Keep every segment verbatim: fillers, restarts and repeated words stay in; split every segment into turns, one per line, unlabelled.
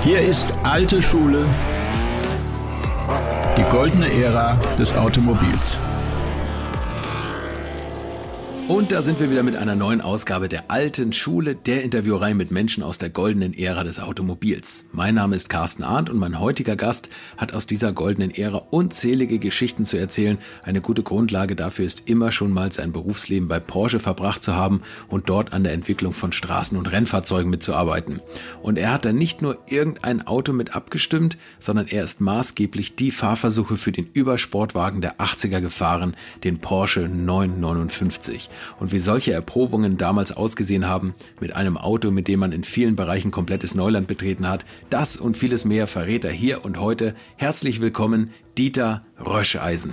Hier ist alte Schule, die goldene Ära des Automobils.
Und da sind wir wieder mit einer neuen Ausgabe der alten Schule, der Interviewreihe mit Menschen aus der goldenen Ära des Automobils. Mein Name ist Carsten Arndt und mein heutiger Gast hat aus dieser goldenen Ära unzählige Geschichten zu erzählen. Eine gute Grundlage dafür ist immer schon mal sein Berufsleben bei Porsche verbracht zu haben und dort an der Entwicklung von Straßen- und Rennfahrzeugen mitzuarbeiten. Und er hat dann nicht nur irgendein Auto mit abgestimmt, sondern er ist maßgeblich die Fahrversuche für den Übersportwagen der achtziger gefahren, den Porsche neunhundertneunundfünfzig. Und wie solche Erprobungen damals ausgesehen haben, mit einem Auto, mit dem man in vielen Bereichen komplettes Neuland betreten hat, das und vieles mehr verrät er hier und heute. Herzlich willkommen, Dieter Röscheisen.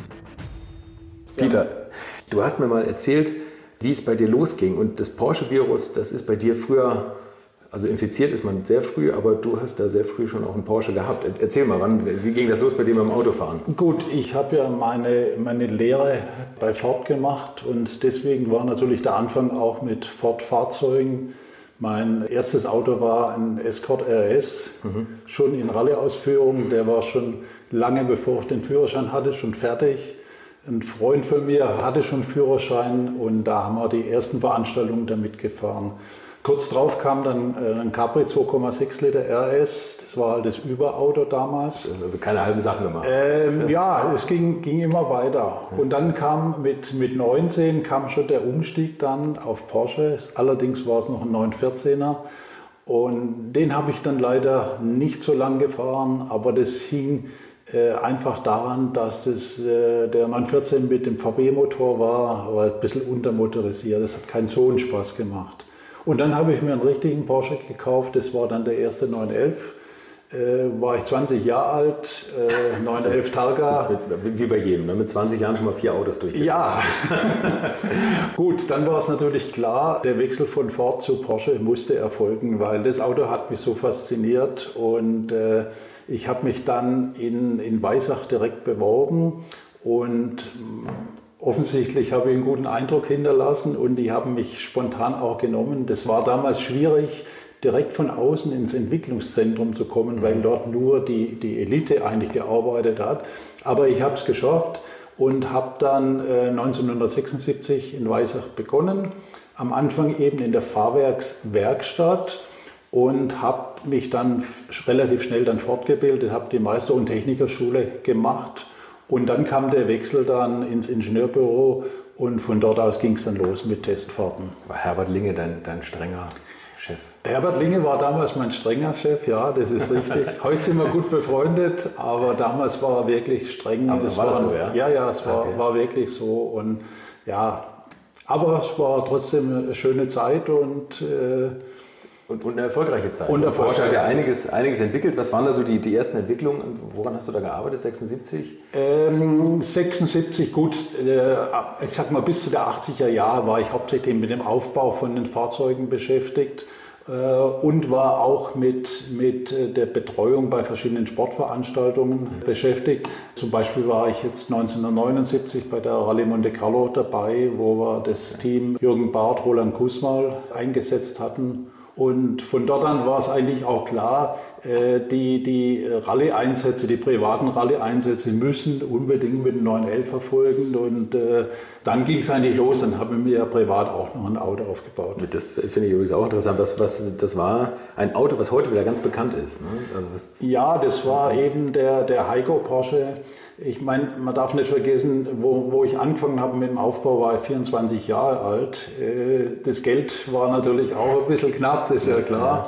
Dieter, du hast mir mal erzählt, wie es bei dir losging. Und das Porsche-Virus, das ist bei dir früher, also infiziert ist man sehr früh, aber du hast da sehr früh schon auch einen Porsche gehabt. Erzähl mal, wann, wie ging das los bei dir beim Autofahren?
Gut, ich habe ja meine, meine Lehre bei Ford gemacht und deswegen war natürlich der Anfang auch mit Ford-Fahrzeugen. Mein erstes Auto war ein Escort R S, mhm. schon in Rallye-Ausführung. Der war schon lange, bevor ich den Führerschein hatte, schon fertig. Ein Freund von mir hatte schon Führerschein und da haben wir die ersten Veranstaltungen damit gefahren. Kurz drauf kam dann ein Capri zwei Komma sechs Liter R S, das war halt das Überauto damals.
Also keine halben Sachen gemacht.
Ähm, ja, es ging, ging immer weiter. Und dann kam mit, mit neunzehn kam schon der Umstieg dann auf Porsche. Allerdings war es noch ein neunhundertvierzehner. Und den habe ich dann leider nicht so lang gefahren, aber das hing äh, einfach daran, dass es, äh, der neunhundertvierzehn mit dem V B-Motor war, aber ein bisschen untermotorisiert. Das hat keinen so einen Spaß gemacht. Und dann habe ich mir einen richtigen Porsche gekauft, das war dann der erste neunhundertelf. Äh, war ich zwanzig Jahre alt, äh, neunhundertelf Targa.
Wie bei jedem, ne? Mit zwanzig Jahren schon mal vier Autos durchgefahren.
Ja, gut, dann war es natürlich klar, der Wechsel von Ford zu Porsche musste erfolgen, weil das Auto hat mich so fasziniert und äh, ich habe mich dann in, in Weissach direkt beworben und offensichtlich habe ich einen guten Eindruck hinterlassen und die haben mich spontan auch genommen. Das war damals schwierig, direkt von außen ins Entwicklungszentrum zu kommen, weil dort nur die, die Elite eigentlich gearbeitet hat. Aber ich habe es geschafft und habe dann äh, neunzehnhundertsechsundsiebzig in Weissach begonnen. Am Anfang eben in der Fahrwerkswerkstatt und habe mich dann f- relativ schnell dann fortgebildet, habe die Meister- und Technikerschule gemacht. Und dann kam der Wechsel dann ins Ingenieurbüro und von dort aus ging es dann los mit Testfahrten.
War Herbert Linge dein, dein strenger Chef?
Herbert Linge war damals mein strenger Chef, ja, das ist richtig. Heute sind wir gut befreundet, aber damals war er wirklich streng.
Aber
es
war das
war,
so, ja?
Ja, ja, es war,
okay.
war wirklich so. Und ja, aber es war trotzdem eine schöne Zeit und äh,
Und, und eine erfolgreiche Zeit.
Und erfolgreiche
Porsche hat ja
Zeit.
einiges, einiges entwickelt. Was waren da so die, die ersten Entwicklungen? Woran hast du da gearbeitet, sechsundsiebzig?
Ähm, sechsundsiebzig, gut, äh, ich sag mal bis zu der achtziger Jahre war ich hauptsächlich mit dem Aufbau von den Fahrzeugen beschäftigt äh, und war auch mit, mit der Betreuung bei verschiedenen Sportveranstaltungen mhm. beschäftigt. Zum Beispiel war ich jetzt neunzehnhundertneunundsiebzig bei der Rallye Monte Carlo dabei, wo wir das Team Jürgen Barth, Roland Kusmal eingesetzt hatten. Und von dort an war es eigentlich auch klar, die, die Rallye-Einsätze, die privaten Rallye-Einsätze müssen unbedingt mit dem neunhundertelf erfolgen. Und äh, dann ging es eigentlich los, dann habe ich mir ja privat auch noch ein Auto aufgebaut.
Das finde ich übrigens auch interessant. Das, was, das war ein Auto, was heute wieder ganz bekannt ist. Ne? Also was
ja, das war eben der, der Heiko Porsche. Ich meine, man darf nicht vergessen, wo, wo ich angefangen habe mit dem Aufbau, war ich vierundzwanzig Jahre alt. Das Geld war natürlich auch ein bisschen knapp, das ist ja klar.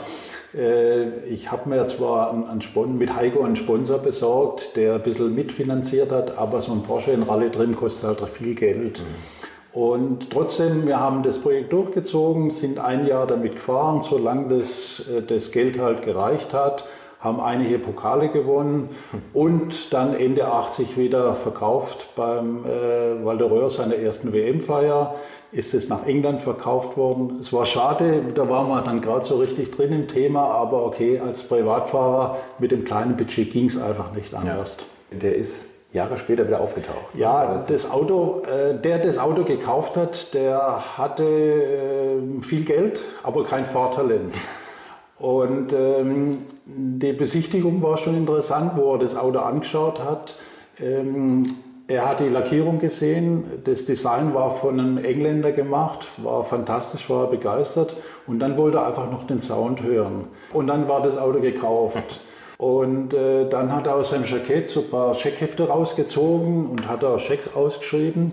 Ich habe mir zwar einen Spon- mit Heiko einen Sponsor besorgt, der ein bisschen mitfinanziert hat, aber so ein Porsche in Rallye drin kostet halt viel Geld. Mhm. Und trotzdem, wir haben das Projekt durchgezogen, sind ein Jahr damit gefahren, solange das, das Geld halt gereicht hat. Haben einige Pokale gewonnen und dann Ende achtzig wieder verkauft beim äh, Walter Röhr seiner ersten W M-Feier. Ist es nach England verkauft worden. Es war schade, da waren wir dann gerade so richtig drin im Thema, aber okay, als Privatfahrer mit dem kleinen Budget ging es einfach nicht anders.
Ja. Der ist Jahre später wieder aufgetaucht.
Ja,
das heißt,
das Auto, äh, der das Auto gekauft hat, der hatte äh, viel Geld, aber kein Fahrtalent. Und ähm, die Besichtigung war schon interessant, wo er das Auto angeschaut hat. Ähm, er hat die Lackierung gesehen, das Design war von einem Engländer gemacht, war fantastisch, war begeistert. Und dann wollte er einfach noch den Sound hören. Und dann war das Auto gekauft. Und äh, dann hat er aus seinem Jackett so ein paar Scheckhefte rausgezogen und hat da Schecks ausgeschrieben.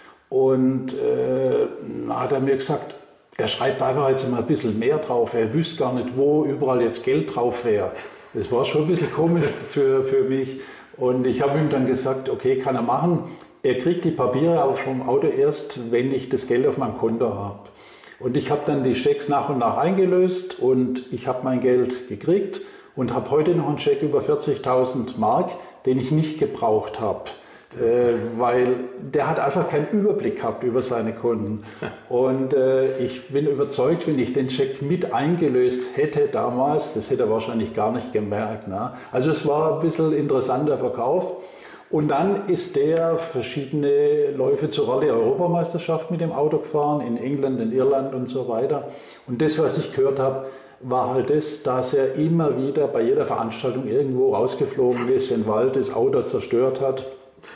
Und äh, dann hat er mir gesagt, er schreibt einfach jetzt mal ein bisschen mehr drauf. Er wüsste gar nicht, wo überall jetzt Geld drauf wäre. Das war schon ein bisschen komisch für, für mich. Und ich habe ihm dann gesagt, okay, kann er machen. Er kriegt die Papiere aber vom Auto erst, wenn ich das Geld auf meinem Konto habe. Und ich habe dann die Schecks nach und nach eingelöst und ich habe mein Geld gekriegt und habe heute noch einen Scheck über vierzigtausend Mark, den ich nicht gebraucht habe. Äh, weil der hat einfach keinen Überblick gehabt über seine Kunden. Und äh, ich bin überzeugt, wenn ich den Scheck mit eingelöst hätte damals, das hätte er wahrscheinlich gar nicht gemerkt. Ne? Also es war ein bisschen interessanter Verkauf. Und dann ist der verschiedene Läufe zur Rallye-Europameisterschaft mit dem Auto gefahren, in England, in Irland und so weiter. Und das, was ich gehört habe, war halt das, dass er immer wieder bei jeder Veranstaltung irgendwo rausgeflogen ist, den Wald, das Auto zerstört hat.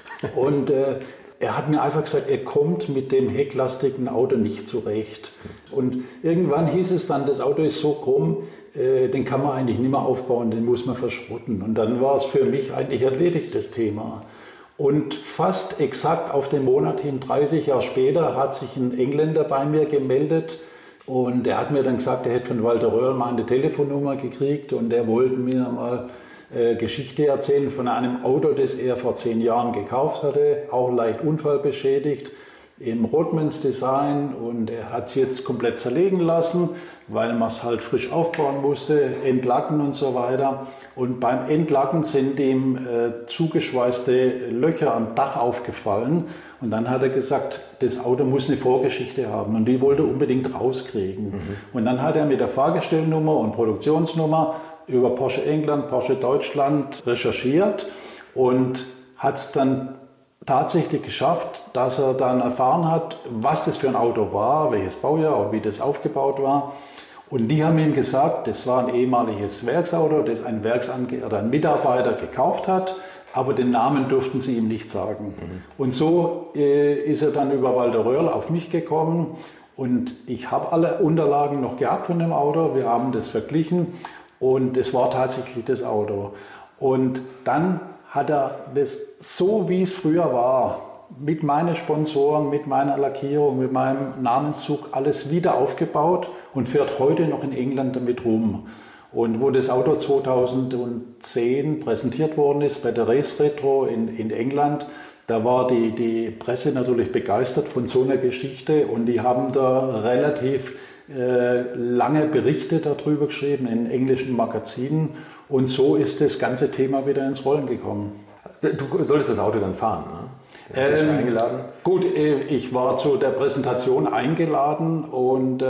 Und äh, er hat mir einfach gesagt, er kommt mit dem hecklastigen Auto nicht zurecht. Und irgendwann hieß es dann, das Auto ist so krumm, äh, den kann man eigentlich nicht mehr aufbauen, den muss man verschrotten. Und dann war es für mich eigentlich erledigt, das Thema. Und fast exakt auf den Monat hin, dreißig Jahre später, hat sich ein Engländer bei mir gemeldet. Und er hat mir dann gesagt, er hätte von Walter Röhrl mal eine Telefonnummer gekriegt und er wollte mir mal äh, Geschichte erzählen von einem Auto, das er vor zehn Jahren gekauft hatte, auch leicht unfallbeschädigt, im Rothmans Design, und er hat es jetzt komplett zerlegen lassen, weil man es halt frisch aufbauen musste, entlacken und so weiter. Und beim Entlacken sind ihm äh, zugeschweißte Löcher am Dach aufgefallen. Und dann hat er gesagt, das Auto muss eine Vorgeschichte haben und die wollte er unbedingt rauskriegen. Mhm. Und dann hat er mit der Fahrgestellnummer und Produktionsnummer über Porsche England, Porsche Deutschland recherchiert und hat es dann tatsächlich geschafft, dass er dann erfahren hat, was das für ein Auto war, welches Baujahr und wie das aufgebaut war. Und die haben ihm gesagt, das war ein ehemaliges Werksauto, das ein Werksange- oder ein Mitarbeiter gekauft hat, aber den Namen durften sie ihm nicht sagen. Mhm. Und so äh, ist er dann über Walter Röhrl auf mich gekommen und ich habe alle Unterlagen noch gehabt von dem Auto, wir haben das verglichen und es war tatsächlich das Auto. Und dann hat er das so, wie es früher war, mit meinen Sponsoren, mit meiner Lackierung, mit meinem Namenszug alles wieder aufgebaut und fährt heute noch in England damit rum. Und wo das Auto zweitausendzehn präsentiert worden ist bei der Race Retro in, in England, da war die, die Presse natürlich begeistert von so einer Geschichte und die haben da relativ äh, lange Berichte darüber geschrieben in englischen Magazinen. Und so ist das ganze Thema wieder ins Rollen gekommen.
Du solltest das Auto dann fahren, ne?
Ähm,
da eingeladen?
Gut, ich war zu der Präsentation eingeladen und äh,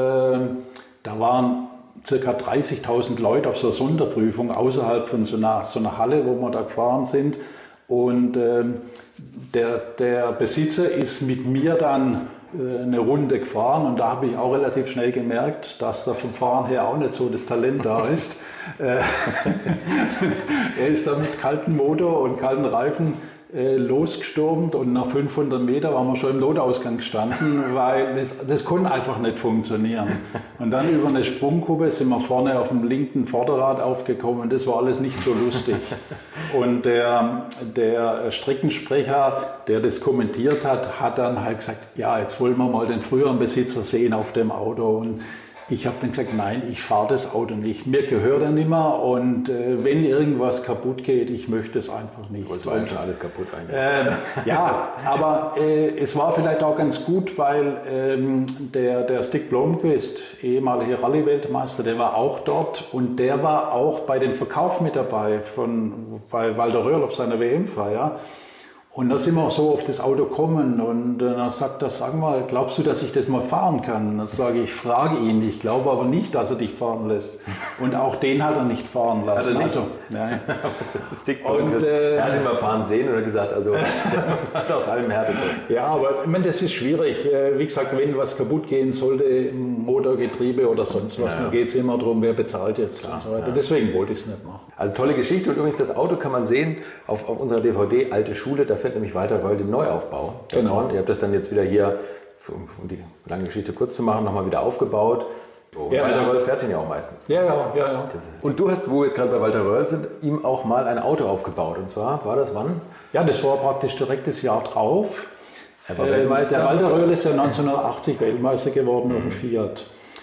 da waren ca. dreißigtausend Leute auf so einer Sonderprüfung außerhalb von so einer, so einer Halle, wo wir da gefahren sind. Und äh, der, der Besitzer ist mit mir dann äh, eine Runde gefahren und da habe ich auch relativ schnell gemerkt, dass da vom Fahren her auch nicht so das Talent da ist. Er ist dann mit kaltem Motor und kalten Reifen äh, losgestürmt und nach fünfhundert Meter waren wir schon im Notausgang gestanden, weil das, das konnte einfach nicht funktionieren. Und dann über eine Sprungkuppe sind wir vorne auf dem linken Vorderrad aufgekommen und das war alles nicht so lustig. Und der, der Streckensprecher, der das kommentiert hat, hat dann halt gesagt, ja, jetzt wollen wir mal den früheren Besitzer sehen auf dem Auto. Und ich habe dann gesagt, nein, ich fahre das Auto nicht. Mir gehört er nicht mehr und äh, wenn irgendwas kaputt geht, ich möchte es einfach nicht.
Es war schon alles kaputt eigentlich.
Äh, ja, aber äh, es war vielleicht auch ganz gut, weil ähm, der, der Stig Blomqvist, ehemaliger Rallye-Weltmeister, der war auch dort und der war auch bei dem Verkauf mit dabei von, bei Walter Röhrl auf seiner W M-Feier. Und da sind wir auch so auf das Auto gekommen und äh, dann sagt er, sag mal, glaubst du, dass ich das mal fahren kann? Und dann sage ich, frage ihn, ich glaube aber nicht, dass er dich fahren lässt. Und auch den hat er nicht fahren lassen. Hat er nicht? Also, nein.
und, äh, er hat ihn mal fahren sehen oder gesagt, also der hat aus allem Härtetest.
Ja, aber ich meine, das ist schwierig. Wie gesagt, wenn was kaputt gehen sollte, Motorgetriebe oder sonst was.
Ja.
Da geht es immer darum, wer bezahlt jetzt Klar, und so weiter. Ja. Deswegen wollte ich es nicht machen.
Also tolle Geschichte und übrigens das Auto kann man sehen auf, auf unserer D V D Alte Schule, da fährt nämlich Walter Röhrl den Neuaufbau.
Genau.
Davon. Ihr habt das dann jetzt wieder hier, um die lange Geschichte kurz zu machen, nochmal wieder aufgebaut. Oh, ja, Walter ja. Röhrl fährt ihn ja auch meistens.
Ja, ja, ja. ja.
Und du hast, wo wir jetzt gerade bei Walter Röhrl sind, ihm auch mal ein Auto aufgebaut. Und zwar, war das wann?
Ja, das war praktisch direkt das Jahr drauf.
Er war Weltmeister.
Der Walter Röhrl ist ja neunzehnhundertachtzig Weltmeister geworden auf dem Fiat.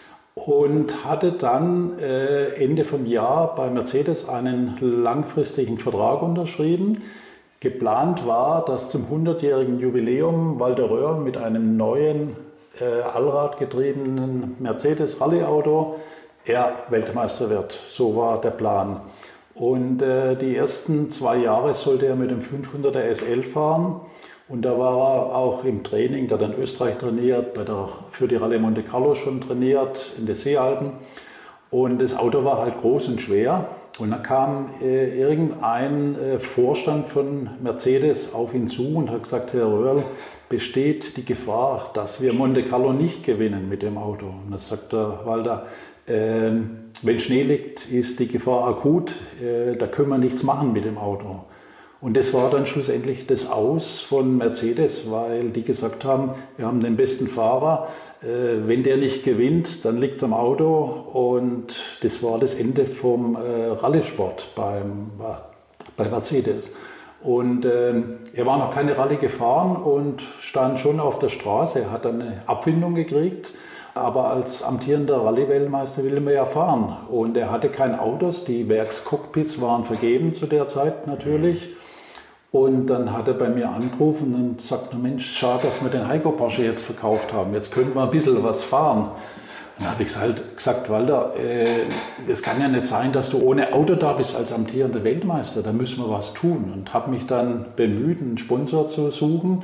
Und hatte dann äh, Ende vom Jahr bei Mercedes einen langfristigen Vertrag unterschrieben. Geplant war, dass zum hundertjährigen Jubiläum Walter Röhrl mit einem neuen äh, allradgetriebenen Mercedes Rallye-Auto er Weltmeister wird. So war der Plan. Und äh, die ersten zwei Jahre sollte er mit dem fünfhunderter S L fahren. Und da war er auch im Training, der hat in Österreich trainiert, bei der, für die Rallye Monte Carlo schon trainiert, in den Seealpen. Und das Auto war halt groß und schwer. Und dann kam äh, irgendein äh, Vorstand von Mercedes auf ihn zu und hat gesagt, Herr Röhrl, besteht die Gefahr, dass wir Monte Carlo nicht gewinnen mit dem Auto? Und dann sagt der Walter, äh, wenn Schnee liegt, ist die Gefahr akut, äh, da können wir nichts machen mit dem Auto. Und das war dann schlussendlich das Aus von Mercedes, weil die gesagt haben, wir haben den besten Fahrer, äh, wenn der nicht gewinnt, dann liegt es am Auto. Und das war das Ende vom äh, Rallye-Sport beim, bei Mercedes. Und äh, er war noch keine Rallye gefahren und stand schon auf der Straße. Er hat dann eine Abfindung gekriegt. Aber als amtierender Rallye-Weltmeister will er ja fahren. Und er hatte keine Autos. Die Werkscockpits waren vergeben zu der Zeit natürlich. Und dann hat er bei mir angerufen und sagt, Mensch, schade, dass wir den Heiko Porsche jetzt verkauft haben. Jetzt könnten wir ein bisschen was fahren. Und dann habe ich halt gesagt, Walter, es äh, kann ja nicht sein, dass du ohne Auto da bist als amtierender Weltmeister. Da müssen wir was tun. Und habe mich dann bemüht, einen Sponsor zu suchen.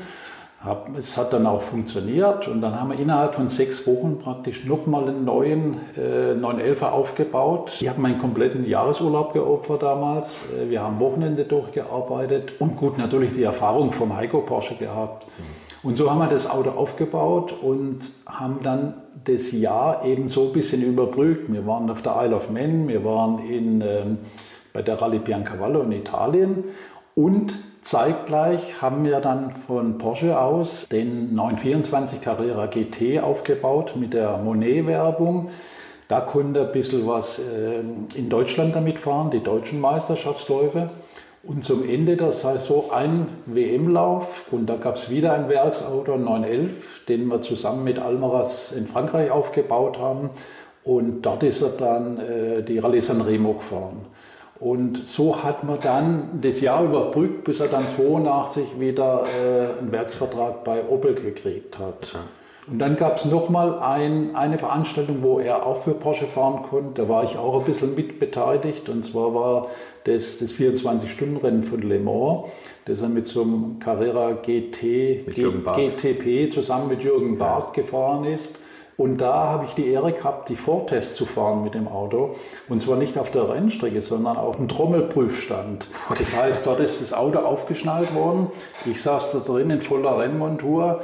Es hat dann auch funktioniert und dann haben wir innerhalb von sechs Wochen praktisch nochmal einen neuen äh, neun elfer aufgebaut. Ich habe meinen kompletten Jahresurlaub geopfert damals. Wir haben Wochenende durchgearbeitet und gut natürlich die Erfahrung vom Heiko Porsche gehabt. Und so haben wir das Auto aufgebaut und haben dann das Jahr eben so ein bisschen überbrückt. Wir waren auf der Isle of Man, wir waren in, äh, bei der Rallye Biancavallo in Italien und zeitgleich haben wir dann von Porsche aus den neun vierundzwanzig Carrera G T aufgebaut mit der Monet-Werbung. Da konnte ein bisschen was äh, in Deutschland damit fahren, die deutschen Meisterschaftsläufe. Und zum Ende der Saison ein W M-Lauf und da gab es wieder ein Werksauto, neun elf, den wir zusammen mit Almaraz in Frankreich aufgebaut haben. Und dort ist er dann äh, die Rallye San Remo gefahren. Und so hat man dann das Jahr überbrückt, bis er dann zweiundachtzig wieder äh, einen Werksvertrag bei Opel gekriegt hat. Und dann gab es nochmal ein, eine Veranstaltung, wo er auch für Porsche fahren konnte. Da war ich auch ein bisschen mit beteiligt. Und zwar war das das vierundzwanzig-Stunden-Rennen von Le Mans, das er mit so einem Carrera G T, G, G T P zusammen mit Jürgen Barth ja. gefahren ist. Und da habe ich die Ehre gehabt, die Vortests zu fahren mit dem Auto. Und zwar nicht auf der Rennstrecke, sondern auf dem Trommelprüfstand. Das heißt, dort ist das Auto aufgeschnallt worden. Ich saß da drin in voller Rennmontur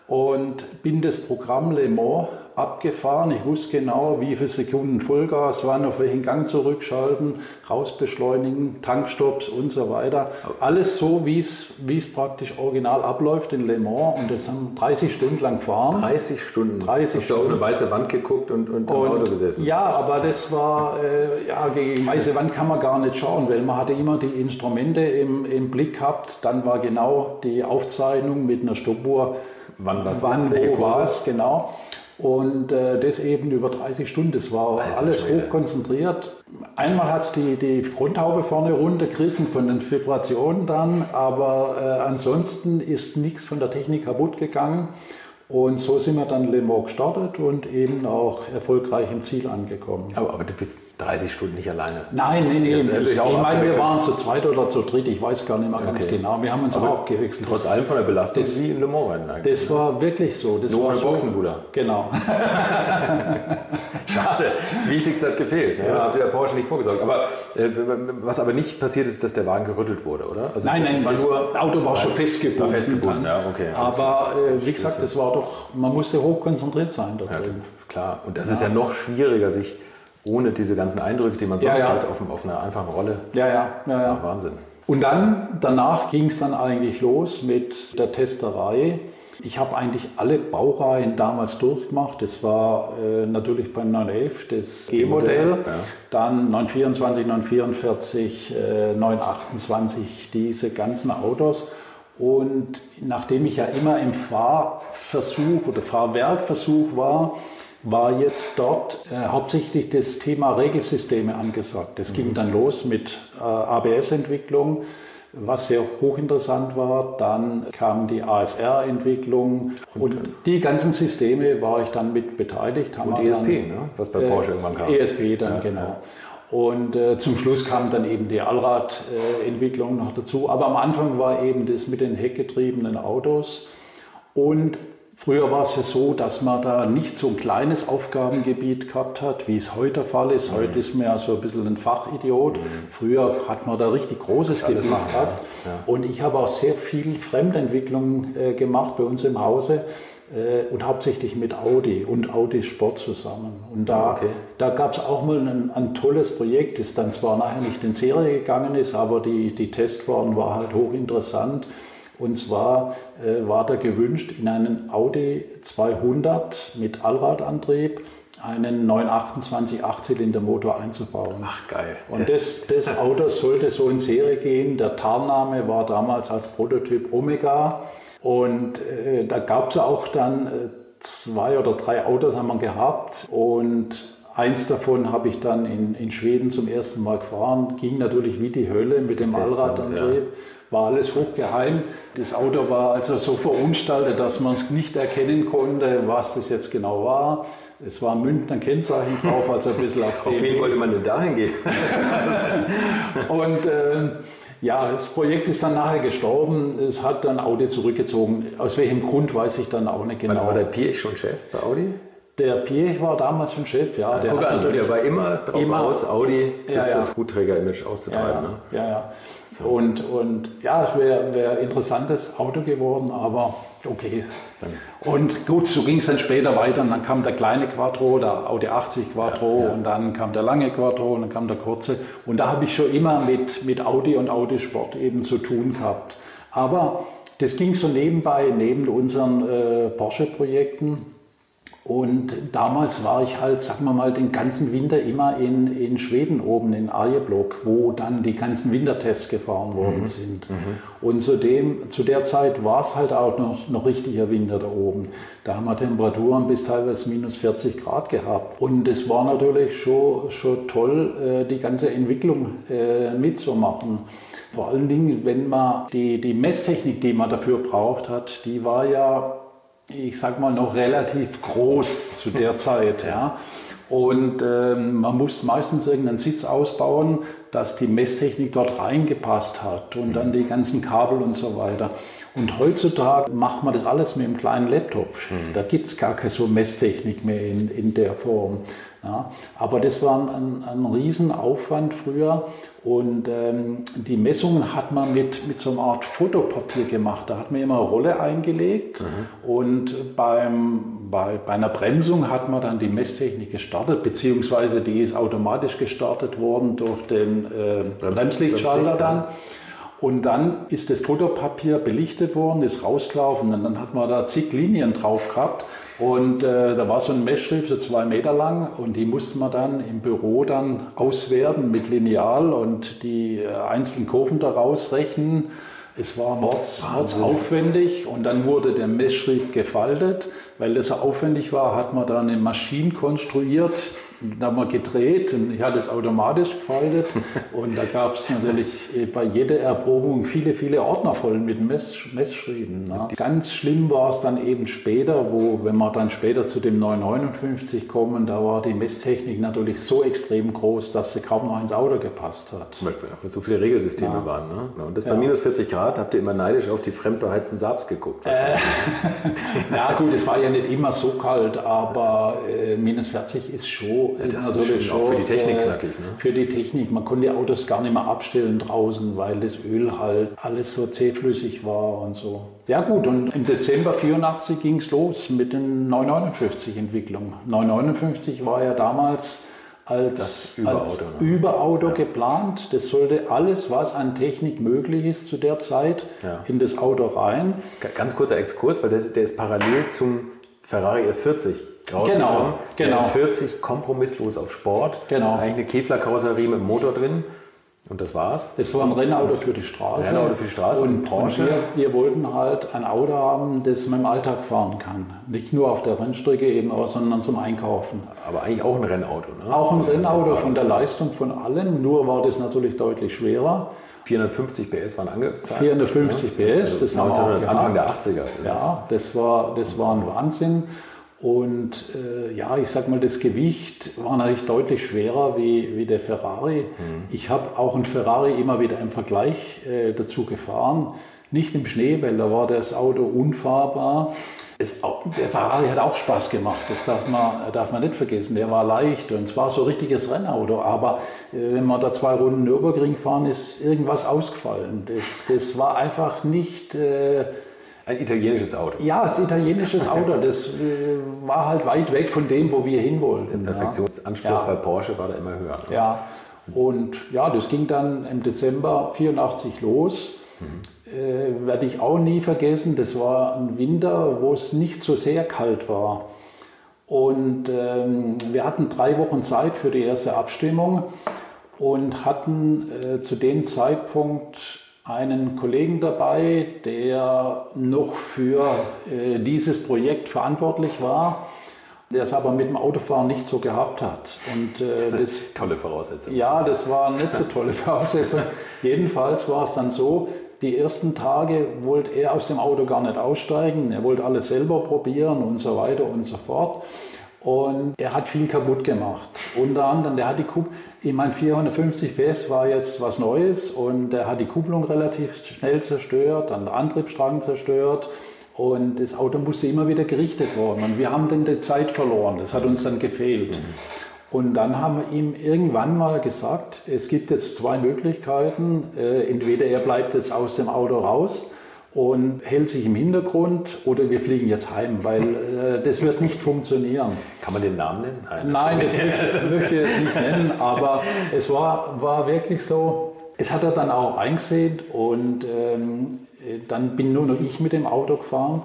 und bin das Programm Le Mans abgefahren. Ich wusste genau, wie viele Sekunden Vollgas waren, auf welchen Gang zurückschalten, rausbeschleunigen, Tankstops und so weiter. Alles so, wie es wie es praktisch original abläuft in Le Mans. Und das haben dreißig Stunden lang gefahren.
dreißig Stunden?
dreißig
Hast du auf eine weiße Wand geguckt und, und im
und,
Auto gesessen?
Ja, aber das war, äh, ja, gegen weiße Wand kann man gar nicht schauen, weil man hatte immer die Instrumente im, im Blick gehabt. Dann war genau die Aufzeichnung mit einer Stoppuhr,
wann, was
wann wo war es, genau. Und äh, das eben über dreißig Stunden, das war Alter, alles hoch konzentriert. Einmal hat es die, die Fronthaube vorne runtergerissen von den Vibrationen dann, aber äh, ansonsten ist nichts von der Technik kaputt gegangen. Und so sind wir dann Le Mans gestartet und eben auch erfolgreich im Ziel angekommen.
Aber, aber du bist dreißig Stunden nicht alleine?
Nein, nein, nein.
Ja,
ich, ich meine, wir waren zu zweit oder zu dritt, ich weiß gar nicht mehr ganz
okay.
genau. Wir haben uns aber auch abgewechselt.
Trotz allem von der Belastung
das,
wie in Le Mans-Rennen eigentlich.
Das war wirklich so. Das
Nur
war
ohne
so,
Boxenbruder.
Genau.
Schade, das Wichtigste hat gefehlt. Ja. Ja. Hat wieder Porsche nicht vorgesorgt. Aber äh, was aber nicht passiert ist, dass der Wagen gerüttelt wurde, oder?
Also, nein, nein, das, war nur, das Auto war schon festgebunden.
War festgebunden, ja, okay.
Aber äh, wie gesagt, das Auto auch, man musste hochkonzentriert sein da drin.
Ja, klar, und das ja. ist ja noch schwieriger, sich ohne diese ganzen Eindrücke, die man sonst ja, ja. hat, auf, auf einer einfachen Rolle.
Ja, ja, ja, ja.
Wahnsinn.
Und dann, danach ging es dann eigentlich los mit der Testerei. Ich habe eigentlich alle Baureihen damals durchgemacht. Das war äh, natürlich beim neun elf das G-Modell, ja. Dann neun vierundzwanzig, neun vierundvierzig, äh, neun achtundzwanzig, diese ganzen Autos. Und nachdem ich ja immer im Fahrversuch oder Fahrwerkversuch war, war jetzt dort äh, hauptsächlich das Thema Regelsysteme angesagt. Das mhm. ging dann los mit äh, A B S-Entwicklung, was sehr hochinteressant war. Dann kam die A S R-Entwicklung und, und die ganzen Systeme war ich dann mit beteiligt.
Haben und E S P, dann, ne? Was bei Porsche äh, irgendwann kam.
E S P dann, ja, genau. Ja. Und äh, zum Schluss kam dann eben die Allrad-Entwicklung äh, noch dazu. Aber am Anfang war eben das mit den heckgetriebenen Autos. Und früher war es ja so, dass man da nicht so ein kleines Aufgabengebiet gehabt hat, wie es heute der Fall ist. Heute ist man ja so ein bisschen ein Fachidiot. Mhm. Früher hat man da richtig großes Gebiet gehabt. Ja. Ja. Und ich habe auch sehr viel Fremdentwicklung äh, gemacht bei uns im Hause. Und hauptsächlich mit Audi und Audi Sport zusammen. Und da, okay. da gab es auch mal ein, ein tolles Projekt, das dann zwar nachher nicht in Serie gegangen ist, aber die, die Testfahren war halt hochinteressant. Und zwar äh, war da gewünscht, in einen Audi zweihundert mit Allradantrieb einen neun achtundzwanzig Achtzylindermotor einzubauen.
Ach geil.
Und das, das Auto sollte so in Serie gehen. Der Tarnname war damals als Prototyp Omega. Und äh, da gab es auch dann äh, zwei oder drei Autos haben wir gehabt und eins davon habe ich dann in, in Schweden zum ersten Mal gefahren. Ging natürlich wie die Hölle mit dem Allradantrieb, ja. War alles hochgeheim. Das Auto war also so verunstaltet, dass man es nicht erkennen konnte, was das jetzt genau war. Es war ein Münchner Kennzeichen drauf, also ein bisschen auf
Auf wen wollte man denn dahin gehen?
Und äh, ja, das Projekt ist dann nachher gestorben. Es hat dann Audi zurückgezogen. Aus welchem Grund weiß ich dann auch nicht genau.
War der Piech schon Chef bei Audi?
Der Piech war damals schon Chef, ja.
ja
der,
hat an, der war immer drauf
immer,
aus, Audi das,
ja, ja.
das Hutträger-Image auszutreiben.
Ja, ja. Ne? ja, ja. So. Und, und ja, es wäre wär ein interessantes Auto geworden, aber okay. Und gut, so ging es dann später weiter. Und dann kam der kleine Quattro, der Audi achtzig Quattro, ja, ja. Und dann kam der lange Quattro und dann kam der kurze. Und da habe ich schon immer mit, mit Audi und Audi Sport eben zu tun gehabt. Aber das ging so nebenbei, neben unseren äh, Porsche-Projekten. Und damals war ich halt, sagen wir mal, den ganzen Winter immer in, in Schweden oben, in Arjeplog, wo dann die ganzen Wintertests gefahren worden mhm. sind. Mhm. Und zudem, zu der Zeit war es halt auch noch, noch richtiger Winter da oben. Da haben wir Temperaturen bis teilweise minus vierzig Grad gehabt. Und es war natürlich schon, schon toll, die ganze Entwicklung mitzumachen. Vor allen Dingen, wenn man die, die Messtechnik, die man dafür braucht hat, die war ja, ich sag mal, noch relativ groß zu der Zeit. Ja. Und äh, man muss meistens irgendeinen Sitz ausbauen, dass die Messtechnik dort reingepasst hat und dann die ganzen Kabel und so weiter. Und heutzutage macht man das alles mit einem kleinen Laptop. Mhm. Da gibt es gar keine so Messtechnik mehr in, in der Form. Ja, aber das war ein, ein Riesenaufwand früher und ähm, die Messungen hat man mit, mit so einer Art Fotopapier gemacht. Da hat man immer eine Rolle eingelegt mhm. und beim, bei, bei einer Bremsung hat man dann die Messtechnik gestartet, beziehungsweise die ist automatisch gestartet worden durch den äh, Bremslichtschalter dann. Und dann ist das Fotopapier belichtet worden, ist rausgelaufen und dann hat man da zig Linien drauf gehabt. Und äh, da war so ein Messschrieb, so zwei Meter lang, und die musste man dann im Büro dann auswerten mit Lineal und die äh, einzelnen Kurven daraus rechnen. Es war mords, mords aufwendig und dann wurde der Messschrieb gefaltet. Weil das so aufwendig war, hat man dann eine Maschine konstruiert, da haben wir gedreht und ich hatte es automatisch gefaltet. Und da gab es natürlich bei jeder Erprobung viele, viele Ordner voll mit Mess, Messschrieben. Ne? Ganz schlimm war es dann eben später, wo, wenn wir dann später zu dem neun neunundfünfzig kommen, da war die Messtechnik natürlich so extrem groß, dass sie kaum noch ins Auto gepasst hat.
Weil so viele Regelsysteme ja. waren. Ne? Und das bei ja. minus vierzig Grad habt ihr immer neidisch auf die fremdbeheizten Saabs geguckt.
Äh, ja gut, es war ja nicht immer so kalt, aber äh, minus vierzig ist schon Auto
ja,
ist
das
natürlich
ist schon
schon
auch für die Technik
äh,
knackig. Ne?
Für die Technik. Man konnte die Autos gar nicht mehr abstellen draußen, weil das Öl halt alles so zähflüssig war und so. Ja gut, und im Dezember vierundachtzig ging es los mit den neunhundertneunundfünfzig-Entwicklungen. neunhundertneunundfünfzig war ja damals als,
das Überauto,
als
ne?
Überauto
ja.
geplant. Das sollte alles, was an Technik möglich ist zu der Zeit, ja. in das Auto rein.
Ganz kurzer Exkurs, weil der, der ist parallel zum Ferrari F vierzig
Genau, genau.
Der F vierzig kompromisslos auf Sport.
Genau.
Eigentlich eine Kevlar-Karosserie mit Motor drin. Und das war's.
Das war ein Rennauto für die Straße.
Rennauto für die Straße
und Porsche. Und wir, wir wollten halt ein Auto haben, das man im Alltag fahren kann. Nicht nur auf der Rennstrecke eben, auch, sondern zum Einkaufen.
Aber eigentlich auch ein Rennauto, ne?
Auch ein Rennauto von der Leistung von allem, nur war das natürlich deutlich schwerer.
vierhundertfünfzig P S waren angezeigt.
vierhundertfünfzig P S,
das, also
das haben wir auch
Anfang der achtziger.
Das ja, das war, das war ein Wahnsinn. Und äh, ja, ich sag mal, das Gewicht war natürlich deutlich schwerer wie, wie der Ferrari. Mhm. Ich habe auch einen Ferrari immer wieder im Vergleich äh, dazu gefahren. Nicht im Schnee, weil da war das Auto unfahrbar. Es, der Ferrari hat auch Spaß gemacht, das darf man, darf man nicht vergessen. Der war leicht und es war so ein richtiges Rennauto. Aber äh, wenn wir da zwei Runden Nürburgring fahren, ist irgendwas ausgefallen. Das, das war einfach nicht... Äh,
Ein italienisches Auto.
Ja, das italienisches Auto. Das äh, war halt weit weg von dem, wo wir hin wollten.
Der Perfektionsanspruch ja. bei Porsche war da immer höher. Ne?
Ja, und ja, das ging dann im Dezember vierundachtzig los. Mhm. Äh, werde ich auch nie vergessen. Das war ein Winter, wo es nicht so sehr kalt war. Und ähm, wir hatten drei Wochen Zeit für die erste Abstimmung und hatten äh, zu dem Zeitpunkt einen Kollegen dabei, der noch für äh, dieses Projekt verantwortlich war, der es aber mit dem Autofahren nicht so gehabt hat. Und, äh,
das ist das, tolle Voraussetzung.
Ja, das war nicht so tolle Voraussetzung. Jedenfalls war es dann so, die ersten Tage wollte er aus dem Auto gar nicht aussteigen, er wollte alles selber probieren und so weiter und so fort. Und er hat viel kaputt gemacht. Unter anderem, der hat die Kupplung, ich meine vierhundertfünfzig P S war jetzt was Neues und er hat die Kupplung relativ schnell zerstört, dann der Antriebsstrang zerstört und das Auto musste immer wieder gerichtet werden. Und wir haben dann die Zeit verloren, das hat uns dann gefehlt. Mhm. Und dann haben wir ihm irgendwann mal gesagt, es gibt jetzt zwei Möglichkeiten, entweder er bleibt jetzt aus dem Auto raus und hält sich im Hintergrund oder wir fliegen jetzt heim, weil äh, das wird nicht funktionieren.
Kann man den Namen nennen?
Nein, Nein das möchte, möchte ich jetzt nicht nennen, aber es war, war wirklich so, es hat er dann auch eingesehen und ähm, dann bin nur noch ich mit dem Auto gefahren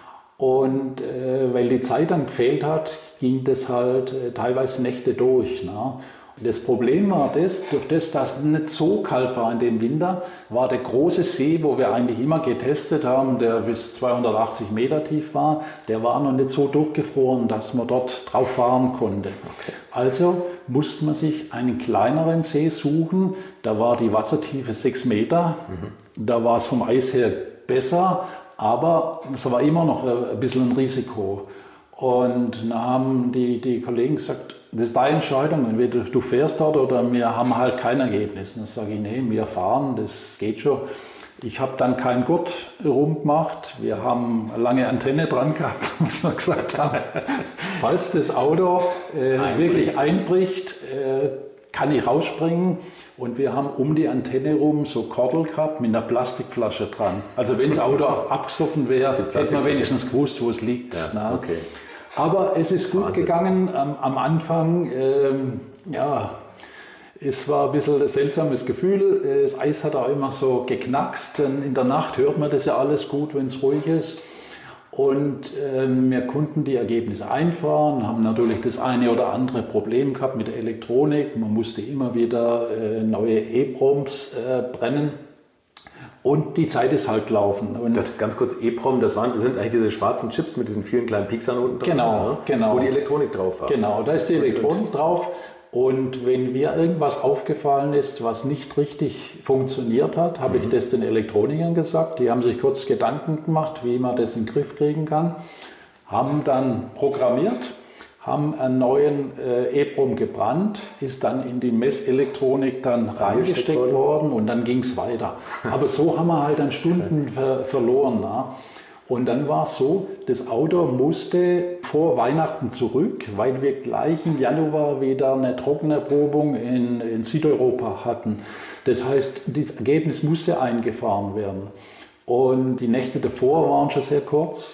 und äh, weil die Zeit dann gefehlt hat, ging das halt äh, teilweise Nächte durch. Ne? Das Problem war das, durch das, dass es nicht so kalt war in dem Winter, war der große See, wo wir eigentlich immer getestet haben, der bis zweihundertachtzig Meter tief war, der war noch nicht so durchgefroren, dass man dort drauf fahren konnte. Okay. Also musste man sich einen kleineren See suchen, da war die Wassertiefe sechs Meter, mhm. da war es vom Eis her besser, aber es war immer noch ein bisschen ein Risiko. Und dann haben die, die Kollegen gesagt, das ist deine Entscheidung, entweder du fährst dort oder wir haben halt kein Ergebnis. Und dann sage ich, nee, wir fahren, das geht schon. Ich habe dann keinen Gurt rumgemacht, wir haben eine lange Antenne dran gehabt, was wir gesagt haben, falls das Auto äh, einbricht. wirklich einbricht, äh, kann ich rausspringen. Und wir haben um die Antenne rum so Kordel gehabt mit einer Plastikflasche dran. Also wenn das Auto abgesoffen wäre, hätte man wenigstens gewusst, wo es liegt.
Ja, okay.
Aber es ist gut Wahnsinn. gegangen. Am, am Anfang, ähm, ja, es war ein bisschen ein seltsames Gefühl. Das Eis hat auch immer so geknackst. In der Nacht hört man das ja alles gut, wenn es ruhig ist. Und ähm, wir konnten die Ergebnisse einfahren, haben natürlich das eine oder andere Problem gehabt mit der Elektronik. Man musste immer wieder äh, neue E-Proms äh, brennen. Und die Zeit ist halt gelaufen. Und
das ganz kurz, E-Prom, das waren, sind eigentlich diese schwarzen Chips mit diesen vielen kleinen Pieksern unten dran,
genau,
ne?
genau.
Wo die Elektronik drauf war.
Genau, da ist die Elektronik drauf. Und wenn mir irgendwas aufgefallen ist, was nicht richtig funktioniert hat, habe mhm. ich das den Elektronikern gesagt. Die haben sich kurz Gedanken gemacht, wie man das in den Griff kriegen kann. Haben dann programmiert, haben einen neuen äh, E-Prom gebrannt, ist dann in die Messelektronik dann reingesteckt worden und dann ging es weiter. Aber so haben wir halt dann Stunden ver verloren. Na? Und dann war es so, das Auto musste vor Weihnachten zurück, weil wir gleich im Januar wieder eine Trockenerprobung in, in Südeuropa hatten. Das heißt, das Ergebnis musste eingefahren werden. Und die Nächte davor waren schon sehr kurz.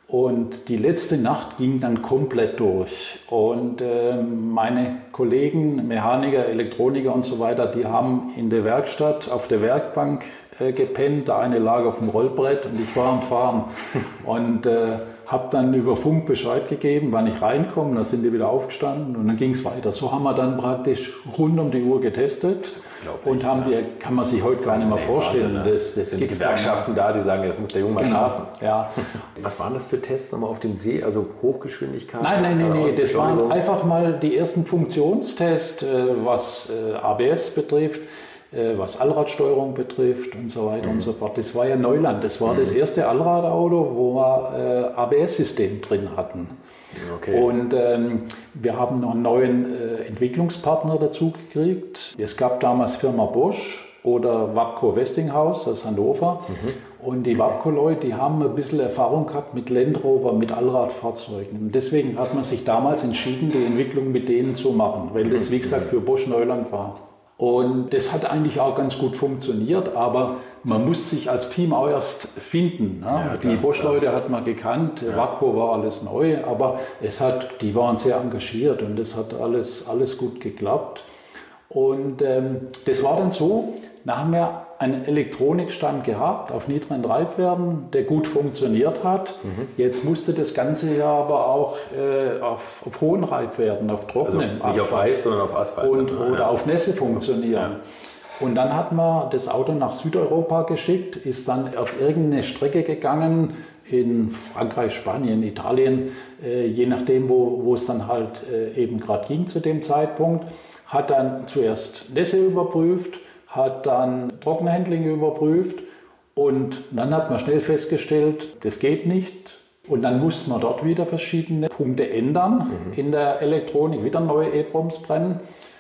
Und die letzte Nacht ging dann komplett durch. Und äh, meine Kollegen, Mechaniker, Elektroniker und so weiter, die haben in der Werkstatt auf der Werkbank äh, gepennt. Der eine lag auf dem Rollbrett und ich war am Fahren. Und äh, habe dann über Funk Bescheid gegeben, wann ich reinkomme. Dann sind die wieder aufgestanden und dann ging es weiter. So haben wir dann praktisch rund um die Uhr getestet. Und haben die, kann man sich heute gar nicht mehr vorstellen.
Wahnsinn, ne?
Das, das
sind die Gewerkschaften da, die sagen, jetzt muss der Junge mal
genau,
schlafen.
Ja.
Was waren das für Tests nochmal auf dem See? Also Hochgeschwindigkeit?
Nein, nein, nein, nee, das waren einfach mal die ersten Funktionstests, was A B S betrifft, was Allradsteuerung betrifft und so weiter mhm. und so fort. Das war ja Neuland. Das war mhm. das erste Allradauto, wo wir A B S-System drin hatten. Okay. Und ähm, wir haben noch einen neuen äh, Entwicklungspartner dazu gekriegt. Es gab damals Firma Bosch oder Wabco Westinghouse aus Hannover. Mhm. Und die Wabco-Leute, die haben ein bisschen Erfahrung gehabt mit Land Rover, mit Allradfahrzeugen. Und deswegen hat man sich damals entschieden, die Entwicklung mit denen zu machen, weil das, wie gesagt, für Bosch Neuland war. Und das hat eigentlich auch ganz gut funktioniert, aber man muss sich als Team auch erst finden. Ne? Ja, klar, die Bosch-Leute hat man gekannt, ja. Wabco war alles neu, aber es hat, die waren sehr engagiert und es hat alles, alles gut geklappt. Und ähm, das war dann so, da haben wir einen Elektronikstand gehabt auf niedrigen Treibwerten, der gut funktioniert hat. Mhm. Jetzt musste das Ganze ja aber auch äh, auf, auf hohen Reibwerten, auf trockenem
also nicht Asphalt. Auf Eis, sondern auf Asphalt.
Und, oder ja. auf Nässe funktionieren. Ja. Und dann hat man das Auto nach Südeuropa geschickt, ist dann auf irgendeine Strecke gegangen, in Frankreich, Spanien, Italien, äh, je nachdem, wo, wo es dann halt äh, eben gerade ging zu dem Zeitpunkt, hat dann zuerst Nässe überprüft, hat dann Trockenhandling überprüft und dann hat man schnell festgestellt, das geht nicht. Und dann musste man dort wieder verschiedene Punkte ändern mhm. in der Elektronik, wieder neue E-Proms brennen.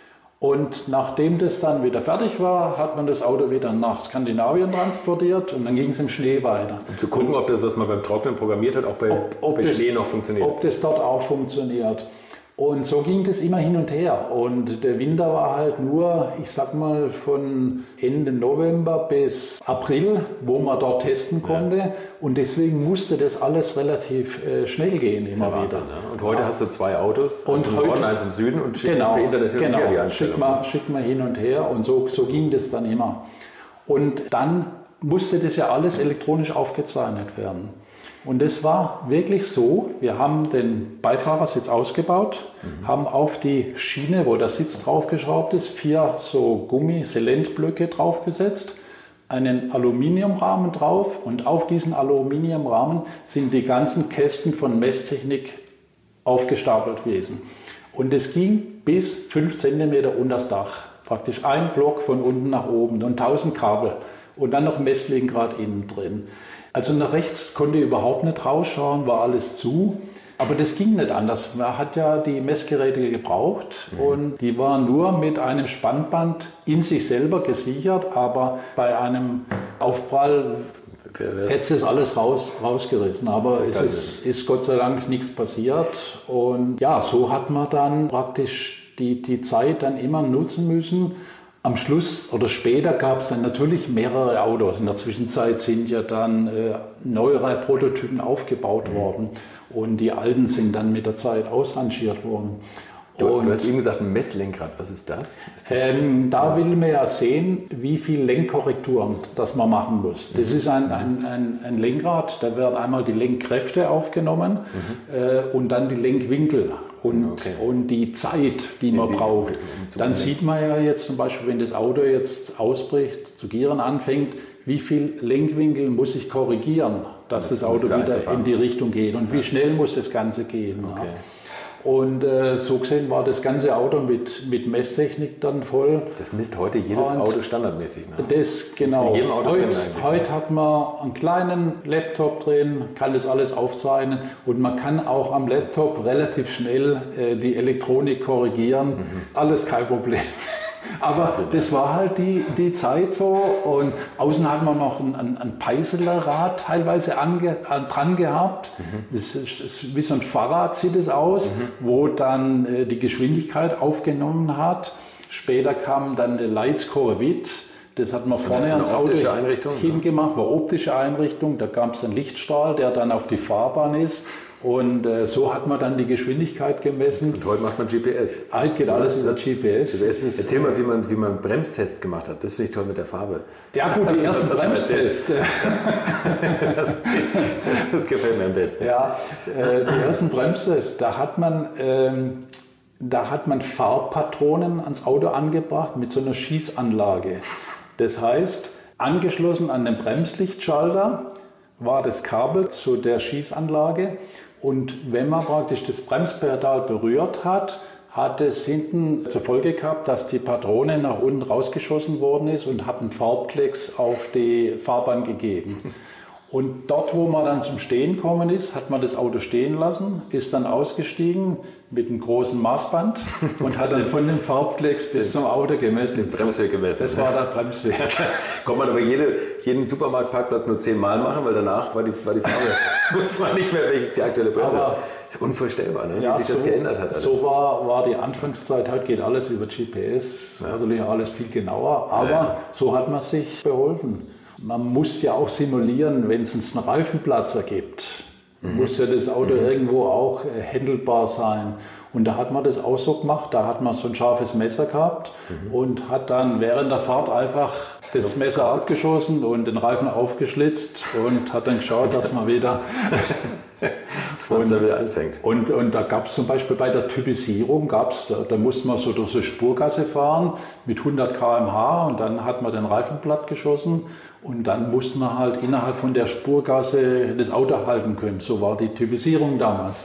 Und nachdem das dann wieder fertig war, hat man das Auto wieder nach Skandinavien transportiert und dann ging es im Schnee weiter.
Um zu gucken, ob das, was man beim Trocknen programmiert hat, auch bei, ob, ob bei das, Schnee noch funktioniert.
Ob das dort auch funktioniert. Und so ging das immer hin und her. Und der Winter war halt nur, ich sag mal, von Ende November bis April, wo man dort testen konnte. Ja. Und deswegen musste das alles relativ äh, schnell gehen, immer
Wahnsinn,
wieder.
Ja. Und heute ja. hast du zwei Autos,
und
eins im Norden, eins im Süden und schickst
genau,
das per Internet hin
genau,
und her, die Einstellung.
Schick mal, schick mal hin und her. Und so, so ging das dann immer. Und dann musste das ja alles elektronisch aufgezeichnet werden. Und es war wirklich so, wir haben den Beifahrersitz ausgebaut, mhm. haben auf die Schiene, wo der Sitz draufgeschraubt ist, vier so Gummi-Selentblöcke draufgesetzt, einen Aluminiumrahmen drauf und auf diesen Aluminiumrahmen sind die ganzen Kästen von Messtechnik aufgestapelt gewesen. Und es ging bis fünf Zentimeter unter das Dach, praktisch ein Block von unten nach oben und tausend Kabel und dann noch Messlingrad innen drin. Also nach rechts konnte ich überhaupt nicht rausschauen, war alles zu. Aber das ging nicht anders. Man hat ja die Messgeräte gebraucht mhm. und die waren nur mit einem Spannband in sich selber gesichert, aber bei einem Aufprall hätte das alles raus, rausgerissen. Aber es ist, ist Gott sei Dank nichts passiert. Und ja, so hat man dann praktisch die, die Zeit dann immer nutzen müssen. Am Schluss oder später gab es dann natürlich mehrere Autos. In der Zwischenzeit sind ja dann äh, neuere Prototypen aufgebaut mhm. worden und die alten sind dann mit der Zeit ausrangiert worden.
Du, und, du hast eben gesagt, ein Messlenkrad, was ist das? Ist das
ähm, da will man ja sehen, wie viel Lenkkorrekturen das man machen muss. Das mhm. ist ein, ein, ein, ein Lenkrad, da werden einmal die Lenkkräfte aufgenommen mhm. äh, und dann die Lenkwinkel. Und, okay. und die Zeit, die man braucht. Dann sieht man ja jetzt zum Beispiel, wenn das Auto jetzt ausbricht, zu gieren anfängt, wie viel Lenkwinkel muss ich korrigieren, dass das, das Auto wieder in die Richtung geht und wie schnell muss das Ganze gehen. Okay. Ja. Und äh, so gesehen war das ganze Auto mit, mit Messtechnik dann voll.
Das misst heute jedes und Auto standardmäßig. Ne?
Das, das genau. Ist in jedem Auto heute, drin heute hat man einen kleinen Laptop drin, kann das alles aufzeichnen und man kann auch am Laptop relativ schnell äh, die Elektronik korrigieren. Mhm. Alles kein Problem. Aber Wahnsinn, das ja. war halt die, die Zeit so. Und außen hatten wir noch ein, ein, ein Peiselerrad teilweise ange, an, dran gehabt. Mhm. Das ist, ist wie so ein Fahrrad sieht es aus, mhm. wo dann äh, die Geschwindigkeit aufgenommen hat. Später kam dann der Leitz Corvette. Das hat man vorne ans Auto hingemacht, war optische Einrichtung. Da gab es einen Lichtstrahl, der dann auf die Fahrbahn ist. Und äh, so hat man dann die Geschwindigkeit gemessen.
Und heute macht man G P S.
Heute geht alles über G P S.
Erzähl mal, wie man, wie man Bremstests gemacht hat. Das finde ich toll mit der Farbe.
Ja gut, die ersten Bremstests.
das, das gefällt mir am besten.
Ja, äh, die ersten Bremstests, da hat man... Ähm, Da hat man Farbpatronen ans Auto angebracht mit so einer Schießanlage. Das heißt, angeschlossen an den Bremslichtschalter war das Kabel zu der Schießanlage. Und wenn man praktisch das Bremspedal berührt hat, hat es hinten zur Folge gehabt, dass die Patrone nach unten rausgeschossen worden ist und hat einen Farbklecks auf die Fahrbahn gegeben. Und dort, wo man dann zum Stehen gekommen ist, hat man das Auto stehen lassen, ist dann ausgestiegen mit einem großen Maßband und hat dann von den Farbflecks bis zum Auto gemessen.
Den Bremsweg gemessen.
Das war der Bremsweg.
Konnte man aber jede, jeden Supermarktparkplatz nur zehnmal machen, weil danach war die, war die Farbe, wusste man nicht mehr, welches die aktuelle Bremse war. Das ist unvorstellbar, ne? Wie
ja,
sich
so,
das geändert hat. Alles.
So war, war die Anfangszeit, heute geht alles über G P S, ja. Natürlich alles viel genauer, aber ja. So hat man sich beholfen. Man muss ja auch simulieren, wenn es einen Reifenplatzer gibt, mhm. muss ja das Auto mhm. irgendwo auch händelbar sein. Und da hat man das auch so gemacht, da hat man so ein scharfes Messer gehabt mhm. und hat dann während der Fahrt einfach das Messer abgeschossen und den Reifen aufgeschlitzt und hat dann geschaut, dass man wieder...
dass man da wieder anfängt.
Und, und da gab es zum Beispiel bei der Typisierung, gab's, da, da musste man so durch die Spurgasse fahren mit hundert Kilometer pro Stunde und dann hat man den Reifen platt geschossen. Und dann musste man halt innerhalb von der Spurgasse das Auto halten können. So war die Typisierung damals.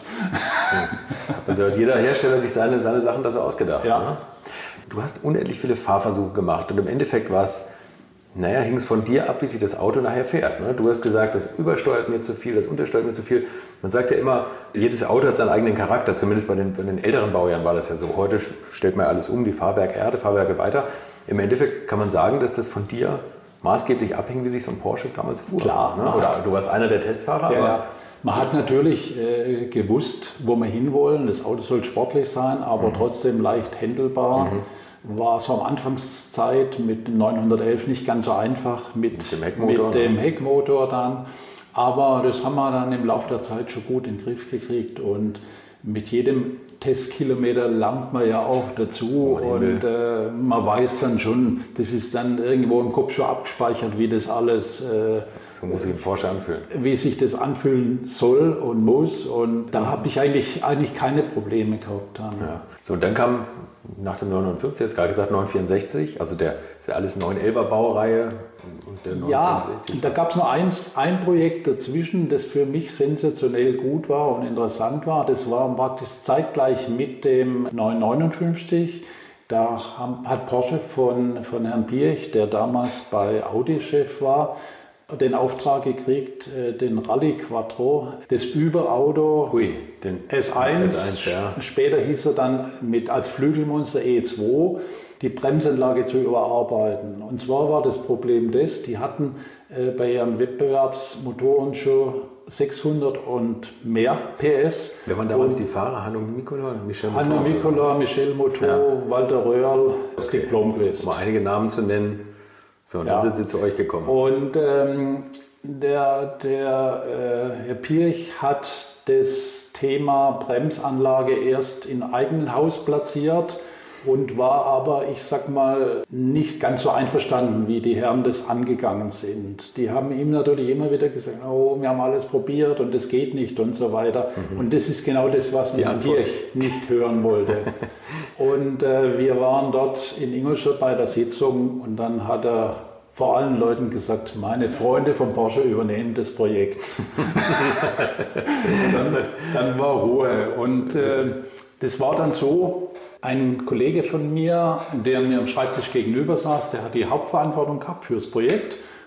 Also hat jeder Hersteller sich seine, seine Sachen da so ausgedacht.
Ja.
Ne? Du hast unendlich viele Fahrversuche gemacht und im Endeffekt war es, naja, hing es von dir ab, wie sich das Auto nachher fährt. Ne? Du hast gesagt, das übersteuert mir zu viel, das untersteuert mir zu viel. Man sagt ja immer, jedes Auto hat seinen eigenen Charakter. Zumindest bei den, bei den älteren Baujahren war das ja so. Heute stellt man ja alles um, die Fahrwerke Erde, Fahrwerke weiter. Im Endeffekt kann man sagen, dass das von dir maßgeblich abhängt, wie sich so ein Porsche damals fuhr.
Klar.
Ne? Oder du warst einer der Testfahrer.
Ja,
aber
ja. Man hat natürlich äh, gewusst, wo wir hinwollen. Das Auto soll sportlich sein, aber mhm. trotzdem leicht händelbar. Mhm. War so am Anfangszeit mit dem neunhundertelf nicht ganz so einfach, mit, mit dem Heckmotor, mit dem Heckmotor dann. Aber das haben wir dann im Laufe der Zeit schon gut in den Griff gekriegt. Und mit jedem Testkilometer lernt man ja auch dazu und äh, man weiß dann schon, das ist dann irgendwo im Kopf schon abgespeichert, wie das alles, äh,
so muss sich ein Porsche anfühlen,
wie sich das anfühlen soll und muss und da habe ich eigentlich, eigentlich keine Probleme gehabt. Dann.
Ja. So, und dann kam nach dem neunhundertfünfzig, jetzt gerade gesagt neunhundertvierundsechzig, also der ist ja alles neun elfer Baureihe. Und der
ja, da gab es nur eins, ein Projekt dazwischen, das für mich sensationell gut war und interessant war. Das war praktisch zeitgleich mit dem neunhundertneunundfünfzig. Da haben, hat Porsche von, von Herrn Piech, der damals bei Audi-Chef war, den Auftrag gekriegt, den Rallye Quattro, das Überauto
Ui, den
S eins,
S eins ja.
Später hieß er dann mit als Flügelmonster E zwei, die Bremsanlage zu überarbeiten. Und zwar war das Problem das, die hatten äh, bei ihren Wettbewerbsmotoren schon sechshundert und mehr P S.
Wer waren damals und die Fahrer? Hanno Mikkola, Michel Motor?
Hanno Mikkola, Michel Motor, ja. Walter Röhrl, das okay. Diplom gewesen.
Um mal einige Namen zu nennen. So, und ja. dann sind sie zu euch gekommen.
Und ähm, der, der äh, Herr Piech hat das Thema Bremsanlage erst im eigenen Haus platziert und war aber, ich sag mal, nicht ganz so einverstanden, wie die Herren das angegangen sind. Die haben ihm natürlich immer wieder gesagt, oh, wir haben alles probiert und das geht nicht und so weiter. Mhm. Und das ist genau das, was Herr Piech nicht hören wollte. Und äh, wir waren dort in Ingolstadt bei der Sitzung und dann hat er vor allen Leuten gesagt, meine Freunde von Porsche übernehmen das Projekt. dann, dann war Ruhe. Und äh, das war dann so, ein Kollege von mir, der mir am Schreibtisch gegenüber saß, der hat die Hauptverantwortung gehabt für das Projekt.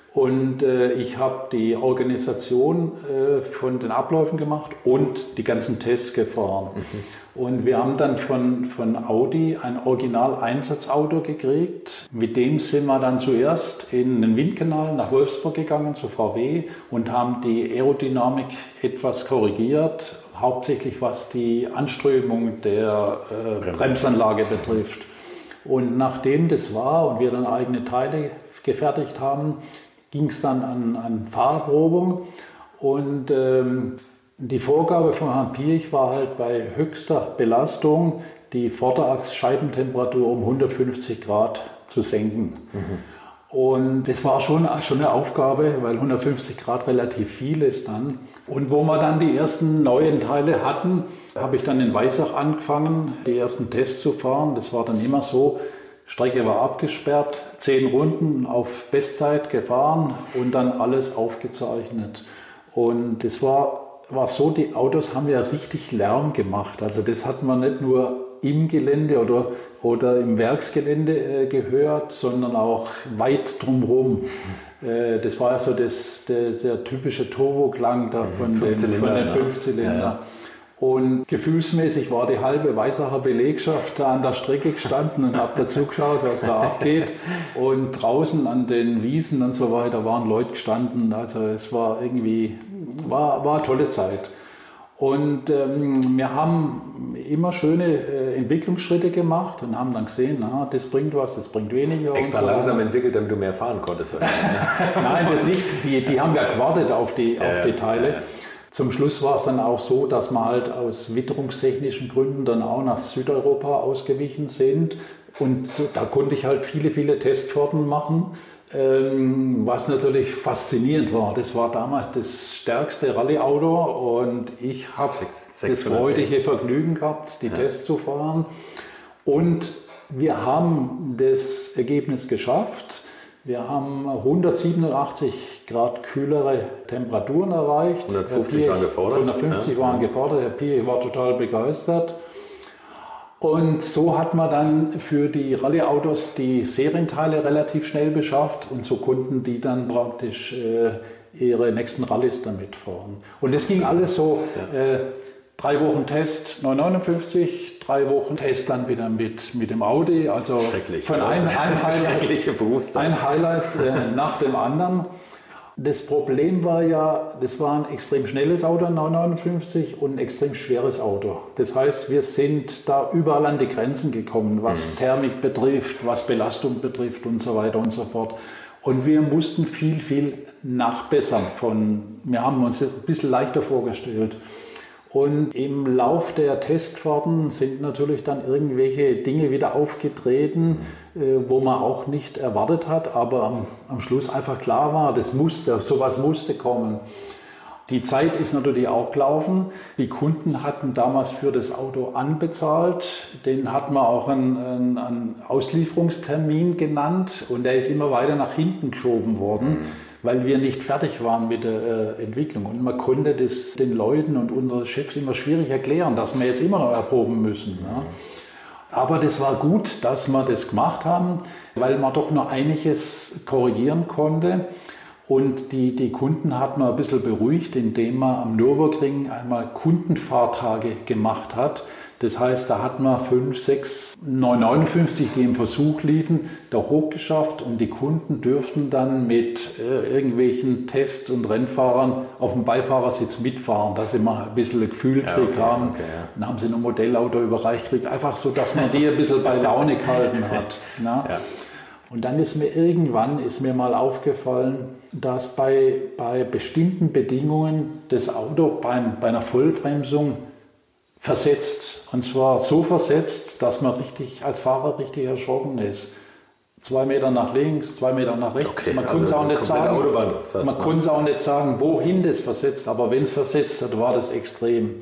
Und äh, ich habe die Organisation äh, von den Abläufen gemacht und die ganzen Tests gefahren. Mhm. Und wir haben dann von, von Audi ein Original-Einsatzauto gekriegt. Mit dem sind wir dann zuerst in den Windkanal nach Wolfsburg gegangen, zu V W, und haben die Aerodynamik etwas korrigiert, hauptsächlich was die Anströmung der äh, Bremsanlage betrifft. Und nachdem das war und wir dann eigene Teile gefertigt haben, ging es dann an, an Fahrerprobung, und ähm, die Vorgabe von Herrn Piech war halt bei höchster Belastung die Vorderachsscheibentemperatur um hundertfünfzig Grad zu senken. Mhm. Und das war schon, schon eine Aufgabe, weil hundertfünfzig Grad relativ viel ist dann. Und wo wir dann die ersten neuen Teile hatten, habe ich dann in Weissach angefangen, die ersten Tests zu fahren. Das war dann immer so, Strecke war abgesperrt, zehn Runden auf Bestzeit gefahren und dann alles aufgezeichnet. Und das war, war so, die Autos haben ja richtig Lärm gemacht. Also das hat man nicht nur im Gelände oder, oder im Werksgelände äh, gehört, sondern auch weit drumherum. Äh, das war also das, der, der typische Turboklang da von den, von den Fünfzylindern. Ja. Und gefühlsmäßig war die halbe Weissacher Belegschaft da an der Strecke gestanden und habe dazu geschaut, was da abgeht. Und draußen an den Wiesen und so weiter waren Leute gestanden. Also es war irgendwie, war, war eine tolle Zeit. Und ähm, wir haben immer schöne äh, Entwicklungsschritte gemacht und haben dann gesehen, na, das bringt was, das bringt weniger.
Extra so langsam entwickelt, damit du mehr fahren konntest.
Nein, das nicht. Die, die haben ja gewartet auf die, auf äh, die Teile. Äh. Zum Schluss war es dann auch so, dass wir halt aus witterungstechnischen Gründen dann auch nach Südeuropa ausgewichen sind. Und so, da konnte ich halt viele, viele Testfahrten machen, ähm, was natürlich faszinierend war. Das war damals das stärkste Rallye-Auto und ich habe das freudige Vergnügen gehabt, die ja. Tests zu fahren. Und wir haben das Ergebnis geschafft. Wir haben hundertsiebenundachtzig Grad kühlere Temperaturen erreicht.
hundertfünfzig waren gefordert.
hundertfünfzig ja. waren gefordert. Herr Piech war total begeistert. Und so hat man dann für die Rallye-Autos die Serienteile relativ schnell beschafft und so konnten die dann praktisch äh, ihre nächsten Rallyes damit fahren. Und das ging alles so, ja. äh, drei Wochen Test neunhundertneunundfünfzig, drei Wochen Test dann wieder mit, mit dem Audi. Also von einem ein Highlight, ein Highlight äh, nach dem anderen. Das Problem war ja, das war ein extrem schnelles Auto, neunhundertneunundfünfzig, und ein extrem schweres Auto. Das heißt, wir sind da überall an die Grenzen gekommen, was mhm. Thermik betrifft, was Belastung betrifft und so weiter und so fort. Und wir mussten viel, viel nachbessern. Von, wir haben uns das ein bisschen leichter vorgestellt. Und im Lauf der Testfahrten sind natürlich dann irgendwelche Dinge wieder aufgetreten, äh, wo man auch nicht erwartet hat, aber am, am Schluss einfach klar war, das musste, sowas musste kommen. Die Zeit ist natürlich auch gelaufen. Die Kunden hatten damals für das Auto anbezahlt. Den hat man auch einen, einen, einen Auslieferungstermin genannt und der ist immer weiter nach hinten geschoben worden, weil wir nicht fertig waren mit der äh, Entwicklung. Und man konnte das den Leuten und unseren Chefs immer schwierig erklären, dass wir jetzt immer noch erproben müssen. Ja. Aber das war gut, dass wir das gemacht haben, weil man doch noch einiges korrigieren konnte. Und die, die Kunden hat man ein bisschen beruhigt, indem man am Nürburgring einmal Kundenfahrtage gemacht hat. Das heißt, da hat man fünf, sechs, neunhundertneunundfünfzig, die im Versuch liefen, da hochgeschafft und die Kunden dürften dann mit äh, irgendwelchen Test- und Rennfahrern auf dem Beifahrersitz mitfahren, dass sie mal ein bisschen ein Gefühl ja, okay, haben. Okay, ja. Dann haben sie ein Modellauto überreicht gekriegt, einfach so, dass man die ein bisschen bei Laune gehalten hat. Ja. Und dann ist mir irgendwann ist mir mal aufgefallen, dass bei, bei bestimmten Bedingungen das Auto beim, bei einer Vollbremsung versetzt. Und zwar so versetzt, dass man richtig, als Fahrer richtig erschrocken ist. Zwei Meter nach links, zwei Meter nach rechts. Okay, man also konnte es auch nicht sagen, man konnte es auch nicht sagen, wohin das versetzt. Aber wenn es versetzt hat, war das extrem.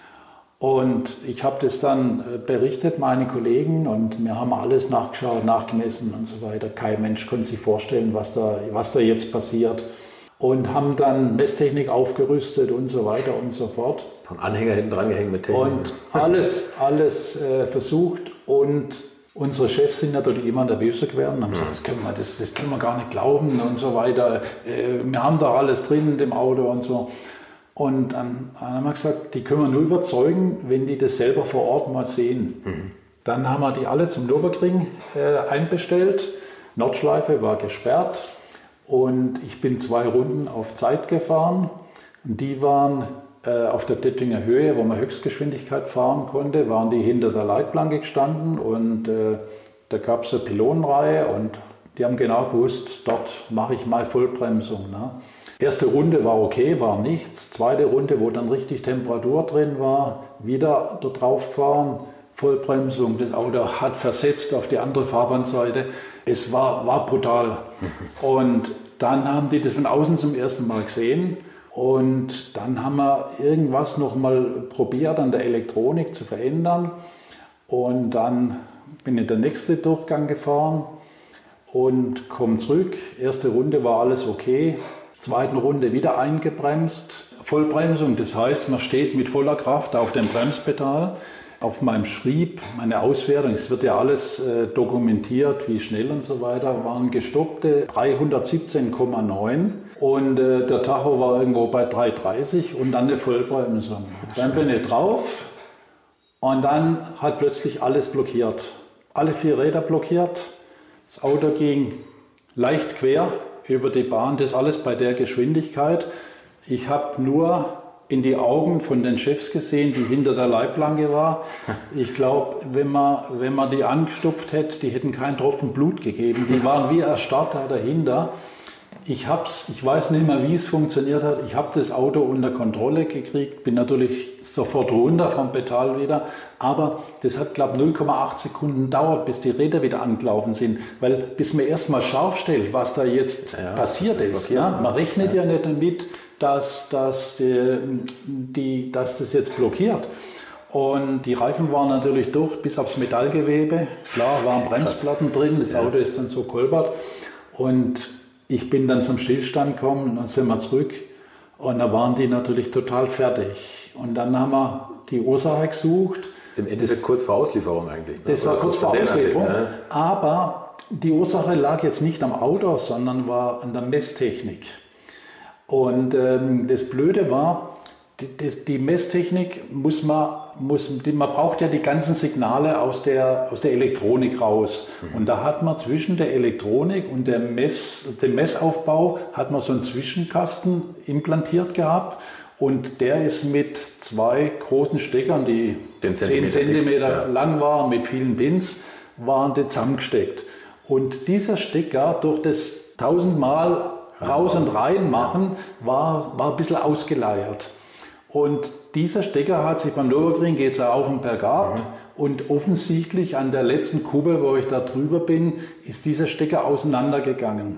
Und ich habe das dann berichtet, meine Kollegen, und wir haben alles nachgeschaut, nachgemessen und so weiter. Kein Mensch konnte sich vorstellen, was da, was da jetzt passiert. Und haben dann Messtechnik aufgerüstet und so weiter und so fort.
Und Anhänger hinten dran gehängt mit Technik.
Und alles, alles äh, versucht. Und Unsere Chefs sind natürlich immer nervöser geworden und haben gesagt, das können, wir, das, das können wir gar nicht glauben und so weiter. Wir haben doch alles drin in dem Auto und so. Und dann haben wir gesagt, die können wir nur überzeugen, wenn die das selber vor Ort mal sehen. Mhm. Dann haben wir die alle zum Nürburgring äh, einbestellt. Nordschleife war gesperrt und ich bin zwei Runden auf Zeit gefahren. Und die waren äh, auf der Dettinger Höhe, wo man Höchstgeschwindigkeit fahren konnte, waren die hinter der Leitplanke gestanden und äh, da gab es eine Pylonenreihe und die haben genau gewusst, dort mache ich mal Vollbremsung. Ne? Erste Runde war okay, war nichts. Zweite Runde, wo dann richtig Temperatur drin war, wieder da drauf fahren, Vollbremsung. Das Auto hat versetzt auf die andere Fahrbahnseite. Es war, war brutal. Und dann haben die das von außen zum ersten Mal gesehen. Und dann haben wir irgendwas noch mal probiert an der Elektronik zu verändern. Und dann bin ich den nächsten Durchgang gefahren und komme zurück. Erste Runde war alles okay. Zweiten Runde wieder eingebremst. Vollbremsung, das heißt, man steht mit voller Kraft auf dem Bremspedal. Auf meinem Schrieb, meine Auswertung, es wird ja alles äh, dokumentiert, wie schnell und so weiter, waren gestoppte dreihundertsiebzehn Komma neun und äh, der Tacho war irgendwo bei dreihundertdreißig und dann eine Vollbremsung. Dann bin ich drauf und dann hat plötzlich alles blockiert. Alle vier Räder blockiert, das Auto ging leicht quer über die Bahn, das alles bei der Geschwindigkeit. Ich habe nur in die Augen von den Chefs gesehen, die hinter der Leitplanke war. Ich glaube, wenn man, wenn man die angestupft hätte, die hätten keinen Tropfen Blut gegeben. Die waren wie erstarrt da dahinter. Ich, hab's, ich weiß nicht mehr, wie es funktioniert hat. Ich habe das Auto unter Kontrolle gekriegt, bin natürlich sofort runter vom Pedal wieder. Aber das hat, glaube ich, null Komma acht Sekunden gedauert, bis die Räder wieder angelaufen sind. Weil bis man erst mal scharf stellt, was da jetzt ja, passiert ist. Ja? Man rechnet ja, ja nicht damit, dass, dass, die, die, dass das jetzt blockiert. Und die Reifen waren natürlich durch bis aufs Metallgewebe. Klar, waren Bremsplatten drin, das Auto ist dann so kolbert. Und ich bin dann zum Stillstand gekommen und dann sind wir zurück. Und da waren die natürlich total fertig. Und dann haben wir die Ursache gesucht.
Im Endeffekt das, kurz vor Auslieferung eigentlich. Ne?
Das war kurz vor Auslieferung. Ne? Aber die Ursache lag jetzt nicht am Auto, sondern war an der Messtechnik. Und ähm, das Blöde war, die, die, die Messtechnik muss man, muss, die, man braucht ja die ganzen Signale aus der, aus der Elektronik raus. Mhm. Und da hat man zwischen der Elektronik und der Mess, dem Messaufbau hat man so einen Zwischenkasten implantiert gehabt. Und der ist mit zwei großen Steckern, die zehn Zentimeter ja. lang waren, mit vielen Pins, waren die zusammengesteckt. Und dieser Stecker durch das tausendmal raus und rein machen, war, war ein bisschen ausgeleiert. Und dieser Stecker hat sich beim Nürburgring, geht es ja auf und bergab, mhm. und offensichtlich an der letzten Kuppe, wo ich da drüber bin, ist dieser Stecker auseinandergegangen.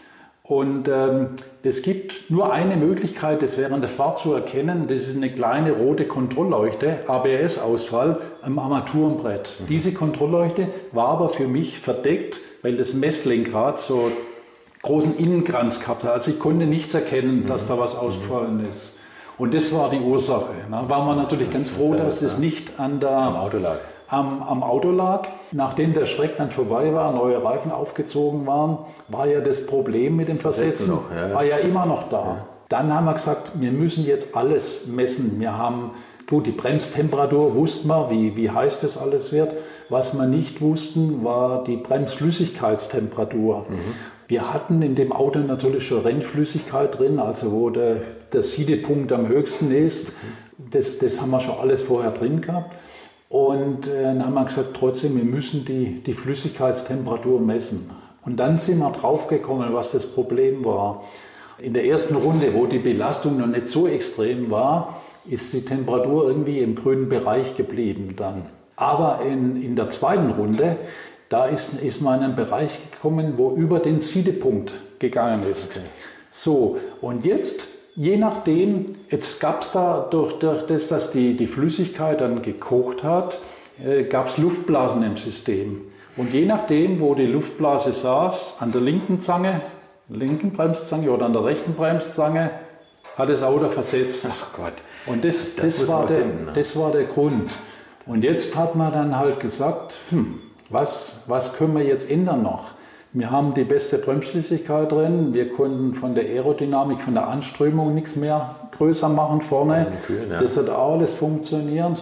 Und ähm, es gibt nur eine Möglichkeit, das während der Fahrt zu erkennen, das ist eine kleine rote Kontrollleuchte, A B S-Ausfall am Armaturenbrett. Mhm. Diese Kontrollleuchte war aber für mich verdeckt, weil das Messlenkrad so großen Innenkranz gehabt hat. Also ich konnte nichts erkennen, dass da was ausgefallen ist. Und das war die Ursache. Da waren wir natürlich ganz froh, dass das nicht an der,
am Auto lag.
Am, am Auto lag. Nachdem der Schreck dann vorbei war, neue Reifen aufgezogen waren, war ja das Problem mit dem Versetzen, noch, ja, ja. war ja immer noch da. Ja. Dann haben wir gesagt, wir müssen jetzt alles messen. Wir haben, gut, die Bremstemperatur wussten wir, wie, wie heiß das alles wird. Was wir nicht wussten, war die Bremsflüssigkeitstemperatur. Mhm. Wir hatten in dem Auto natürlich schon Rennflüssigkeit drin, also wo der, der Siedepunkt am höchsten ist. Das, das haben wir schon alles vorher drin gehabt. Und äh, dann haben wir gesagt, trotzdem, wir müssen die, die Flüssigkeitstemperatur messen. Und dann sind wir draufgekommen, was das Problem war. In der ersten Runde, wo die Belastung noch nicht so extrem war, ist die Temperatur irgendwie im grünen Bereich geblieben dann. Aber in, in der zweiten Runde, da ist, ist man in einen Bereich gekommen, wo über den Siedepunkt gegangen ist. Okay. So, und jetzt, je nachdem, jetzt gab es da durch, durch das, dass die, die Flüssigkeit dann gekocht hat, äh, gab es Luftblasen im System. Und je nachdem, wo die Luftblase saß, an der linken Zange, linken Bremszange oder an der rechten Bremszange, hat das Auto versetzt.
Ach Gott.
Und das, das, das, war, der, finden, ne? das war der Grund. Und jetzt hat man dann halt gesagt, hm, was, was können wir jetzt ändern noch? Wir haben die beste Bremsflüssigkeit drin, wir konnten von der Aerodynamik, von der Anströmung nichts mehr größer machen vorne.
Kühlen, ja.
Das hat alles funktioniert.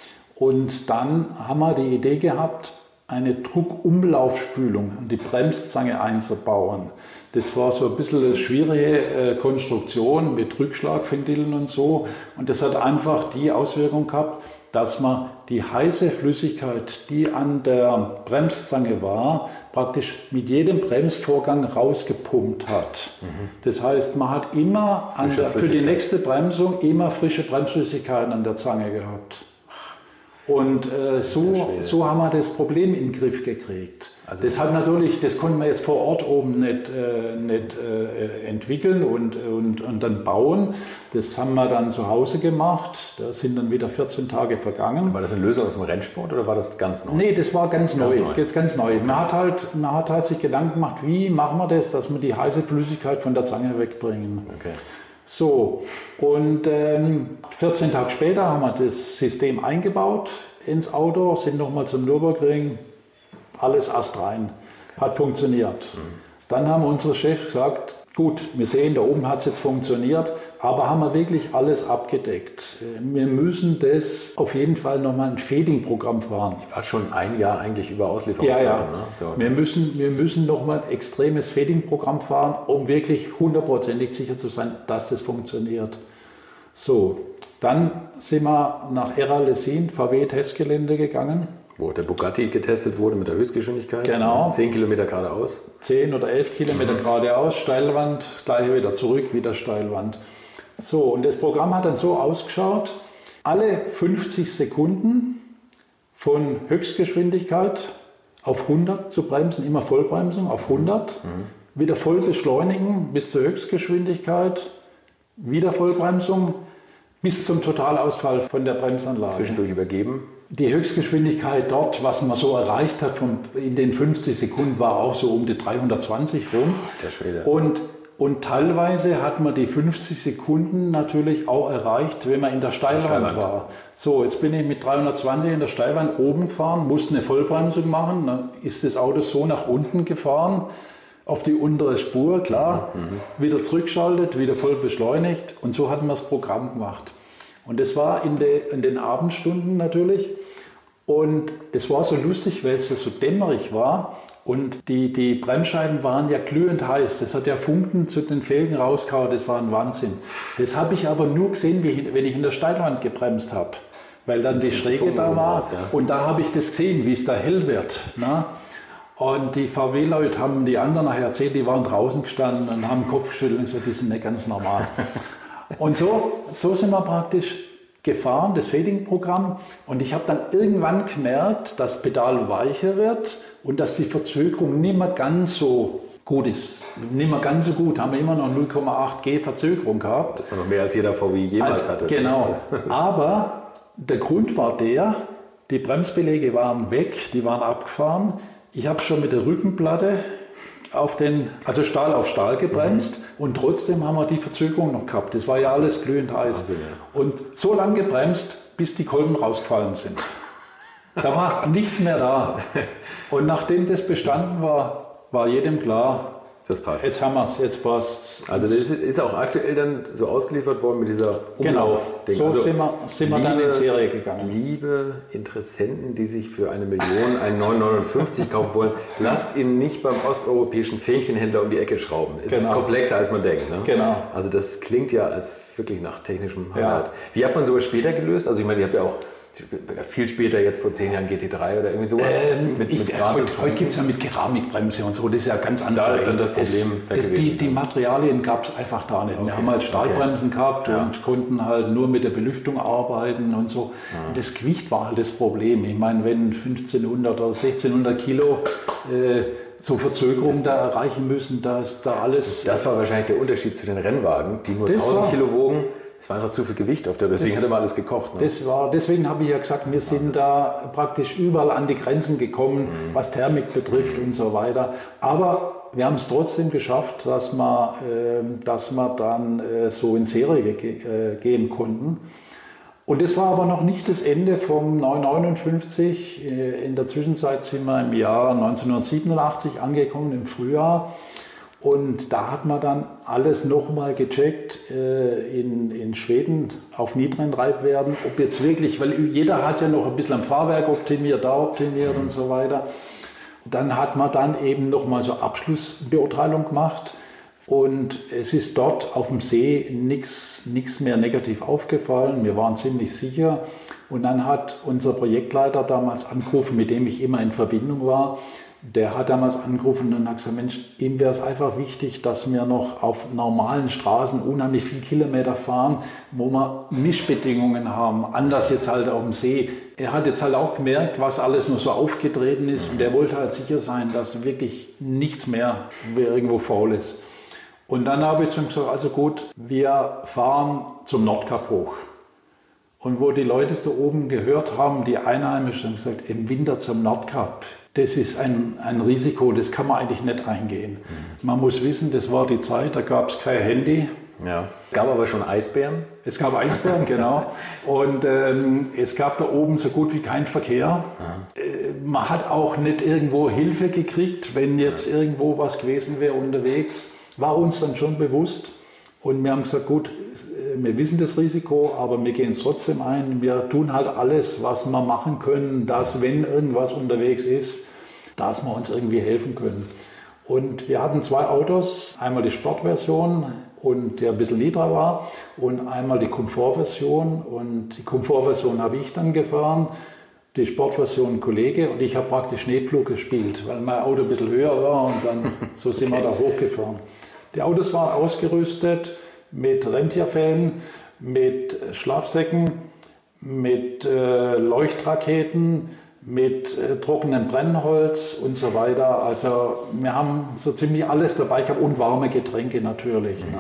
Und dann haben wir die Idee gehabt, eine Druckumlaufspülung an die Bremszange einzubauen. Das war so ein bisschen eine schwierige äh, Konstruktion mit Rückschlagventilen und so. Und das hat einfach die Auswirkung gehabt, dass man die heiße Flüssigkeit, die an der Bremszange war, praktisch mit jedem Bremsvorgang rausgepumpt hat. Mhm. Das heißt, man hat immer an der, für die nächste Bremsung immer frische Bremsflüssigkeiten an der Zange gehabt. Und äh, so, so haben wir das Problem in den Griff gekriegt. Also das hat natürlich, das konnten wir jetzt vor Ort oben nicht, äh, nicht äh, entwickeln und, und, und dann bauen. Das haben wir dann zu Hause gemacht. Da sind dann wieder vierzehn Tage vergangen.
War das eine Lösung aus dem Rennsport oder war das ganz neu?
Nee, das war ganz, ganz neu. neu. Jetzt ganz neu. Man hat, halt, man hat halt sich Gedanken gemacht, wie machen wir das, dass wir die heiße Flüssigkeit von der Zange wegbringen.
Okay.
So, und ähm, vierzehn Tage später haben wir das System eingebaut ins Auto, sind nochmal zum Nürburgring, alles astrein, hat funktioniert. Mhm. Dann haben unsere Chefs gesagt, gut, wir sehen, da oben hat es jetzt funktioniert, aber haben wir wirklich alles abgedeckt. Wir müssen das auf jeden Fall nochmal ein Fading-Programm fahren.
Ich war schon ein Jahr eigentlich über Auslieferungsdatum.
Ja, ja.
Ne? So.
Wir müssen, wir müssen nochmal ein extremes Fading-Programm fahren, um wirklich hundertprozentig sicher zu sein, dass das funktioniert. So, dann sind wir nach Erra-Lessin, V W-Testgelände gegangen.
Wo der Bugatti getestet wurde mit der Höchstgeschwindigkeit.
Genau.
Zehn Kilometer geradeaus.
Zehn oder elf Kilometer mhm. geradeaus, Steilwand, das gleiche wieder zurück, wieder Steilwand. So, und das Programm hat dann so ausgeschaut, alle fünfzig Sekunden von Höchstgeschwindigkeit auf hundert zu bremsen, immer Vollbremsung auf hundert, mhm. wieder voll beschleunigen bis zur Höchstgeschwindigkeit, wieder Vollbremsung bis zum Totalausfall von der Bremsanlage.
Zwischendurch übergeben.
Die Höchstgeschwindigkeit dort, was man so erreicht hat von, in den fünfzig Sekunden, war auch so um die dreihundertzwanzig rum.
Der Schwede.
Und, und teilweise hat man die fünfzig Sekunden natürlich auch erreicht, wenn man in der Steilwand, Steilwand war. So, jetzt bin ich mit dreihundertzwanzig in der Steilwand oben gefahren, musste eine Vollbremsung machen. Dann ist das Auto so nach unten gefahren, auf die untere Spur, klar, mhm. wieder zurückgeschaltet, wieder voll beschleunigt. Und so hatten wir das Programm gemacht. Und das war in, de, in den Abendstunden natürlich. Und es war so lustig, weil es so dämmerig war. Und die, die Bremsscheiben waren ja glühend heiß. Das hat ja Funken zu den Felgen rausgehauen. Das war ein Wahnsinn. Das habe ich aber nur gesehen, wie ich, wenn ich in der Steilwand gebremst habe. Weil dann die Schräge da war.
Raus, ja.
Und da habe ich das gesehen, wie es da hell wird. Na? Und die V W-Leute haben die anderen nachher erzählt, die waren draußen gestanden und haben Kopf geschüttelt und gesagt, die sind nicht ganz normal. Und so, so sind wir praktisch gefahren, das Fading-Programm. Und ich habe dann irgendwann gemerkt, dass das Pedal weicher wird und dass die Verzögerung nicht mehr ganz so gut ist. Nicht mehr ganz so gut, haben wir immer noch null Komma acht G Verzögerung gehabt.
Das war noch mehr als jeder V W jemals
als,
hatte.
Genau. Aber der Grund war der, die Bremsbeläge waren weg, die waren abgefahren. Ich habe schon mit der Rückenplatte auf den, also Stahl auf Stahl gebremst mhm. und trotzdem haben wir die Verzögerung noch gehabt. Das war ja alles glühend heiß.
Wahnsinn, ja.
Und so lange gebremst, bis die Kolben rausgefallen sind. Da war nichts mehr da. Und nachdem das bestanden war, war jedem klar,
das passt.
Jetzt haben wir es, jetzt passt.
Also das ist auch aktuell dann so ausgeliefert worden mit dieser Umlauf-Ding.
Genau, so
also
sind wir, sind wir
liebe,
dann in Serie gegangen.
Liebe Interessenten, die sich für eine Million einen neun neunundfünfzig kaufen wollen, lasst ihn nicht beim osteuropäischen Fähnchenhändler um die Ecke schrauben. Es genau. ist komplexer, als man denkt. Ne?
Genau.
Also das klingt ja als wirklich nach technischem Highlight.
Ja.
Wie hat man sowas später gelöst? Also ich meine, ihr habt ja auch viel später, jetzt vor zehn Jahren G T drei oder irgendwie sowas.
Ähm, mit, ich, mit heute heute gibt es ja mit Keramikbremse und so, das ist ja ganz anders.
Da ist dann das Problem.
Es, es, die, die Materialien gab es einfach da nicht. Okay. Wir haben halt Stahlbremsen okay. gehabt ja. und konnten halt nur mit der Belüftung arbeiten und so. Ja. Und das Gewicht war halt das Problem. Ich meine, wenn fünfzehnhundert oder sechzehnhundert Kilo äh, so Verzögerung da erreichen müssen, da ist da alles...
Das war wahrscheinlich der Unterschied zu den Rennwagen, die nur tausend Kilo wogen. Es war einfach zu viel Gewicht auf der, deswegen das, hat immer alles gekocht. Ne?
Das war, deswegen habe ich ja gesagt, wir sind Wahnsinn. da praktisch überall an die Grenzen gekommen, mhm. was Thermik betrifft mhm. und so weiter. Aber wir haben es trotzdem geschafft, dass wir, äh, dass wir dann äh, so in Serie ge- äh, gehen konnten. Und das war aber noch nicht das Ende vom neunhundertneunundfünfzig. In der Zwischenzeit sind wir im Jahr neunzehnhundertsiebenundachtzig angekommen, im Frühjahr. Und da hat man dann alles nochmal gecheckt äh, in, in Schweden auf niedrigen Treibwerten, ob jetzt wirklich, weil jeder hat ja noch ein bisschen am Fahrwerk optimiert, da optimiert und so weiter. Dann hat man dann eben nochmal so Abschlussbeurteilung gemacht und es ist dort auf dem See nichts mehr negativ aufgefallen. Wir waren ziemlich sicher. Und dann hat unser Projektleiter damals angerufen, mit dem ich immer in Verbindung war. Der hat damals angerufen und hat gesagt, Mensch, ihm wäre es einfach wichtig, dass wir noch auf normalen Straßen unheimlich viele Kilometer fahren, wo wir Mischbedingungen haben, anders jetzt halt auf dem See. Er hat jetzt halt auch gemerkt, was alles noch so aufgetreten ist und er wollte halt sicher sein, dass wirklich nichts mehr irgendwo faul ist. Und dann habe ich zum gesagt, also gut, wir fahren zum Nordkap hoch. Und wo die Leute so oben gehört haben, die Einheimischen haben gesagt, im Winter zum Nordkap, das ist ein, ein Risiko, das kann man eigentlich nicht eingehen. Mhm. Man muss wissen, das war die Zeit, da gab es kein Handy.
Ja. Es gab aber schon Eisbären.
Es gab Eisbären, genau. Und ähm, es gab da oben so gut wie keinen Verkehr. Äh, man hat auch nicht irgendwo Hilfe gekriegt, wenn jetzt irgendwo was gewesen wäre unterwegs. War uns dann schon bewusst. Und wir haben gesagt, gut, wir wissen das Risiko, aber wir gehen es trotzdem ein. Wir tun halt alles, was wir machen können, dass, wenn irgendwas unterwegs ist, dass wir uns irgendwie helfen können. Und wir hatten zwei Autos, einmal die Sportversion, und der ein bisschen niedriger war, und einmal die Komfortversion. Und die Komfortversion habe ich dann gefahren, die Sportversion ein Kollege, und ich habe praktisch Schneepflug gespielt, weil mein Auto ein bisschen höher war und dann so sind okay. wir da hochgefahren. Die Autos waren ausgerüstet mit Rentierfellen, mit Schlafsäcken, mit äh, Leuchtraketen, mit äh, trockenem Brennholz und so weiter. Also wir haben so ziemlich alles dabei gehabt und warme Getränke natürlich. Mhm. Ne?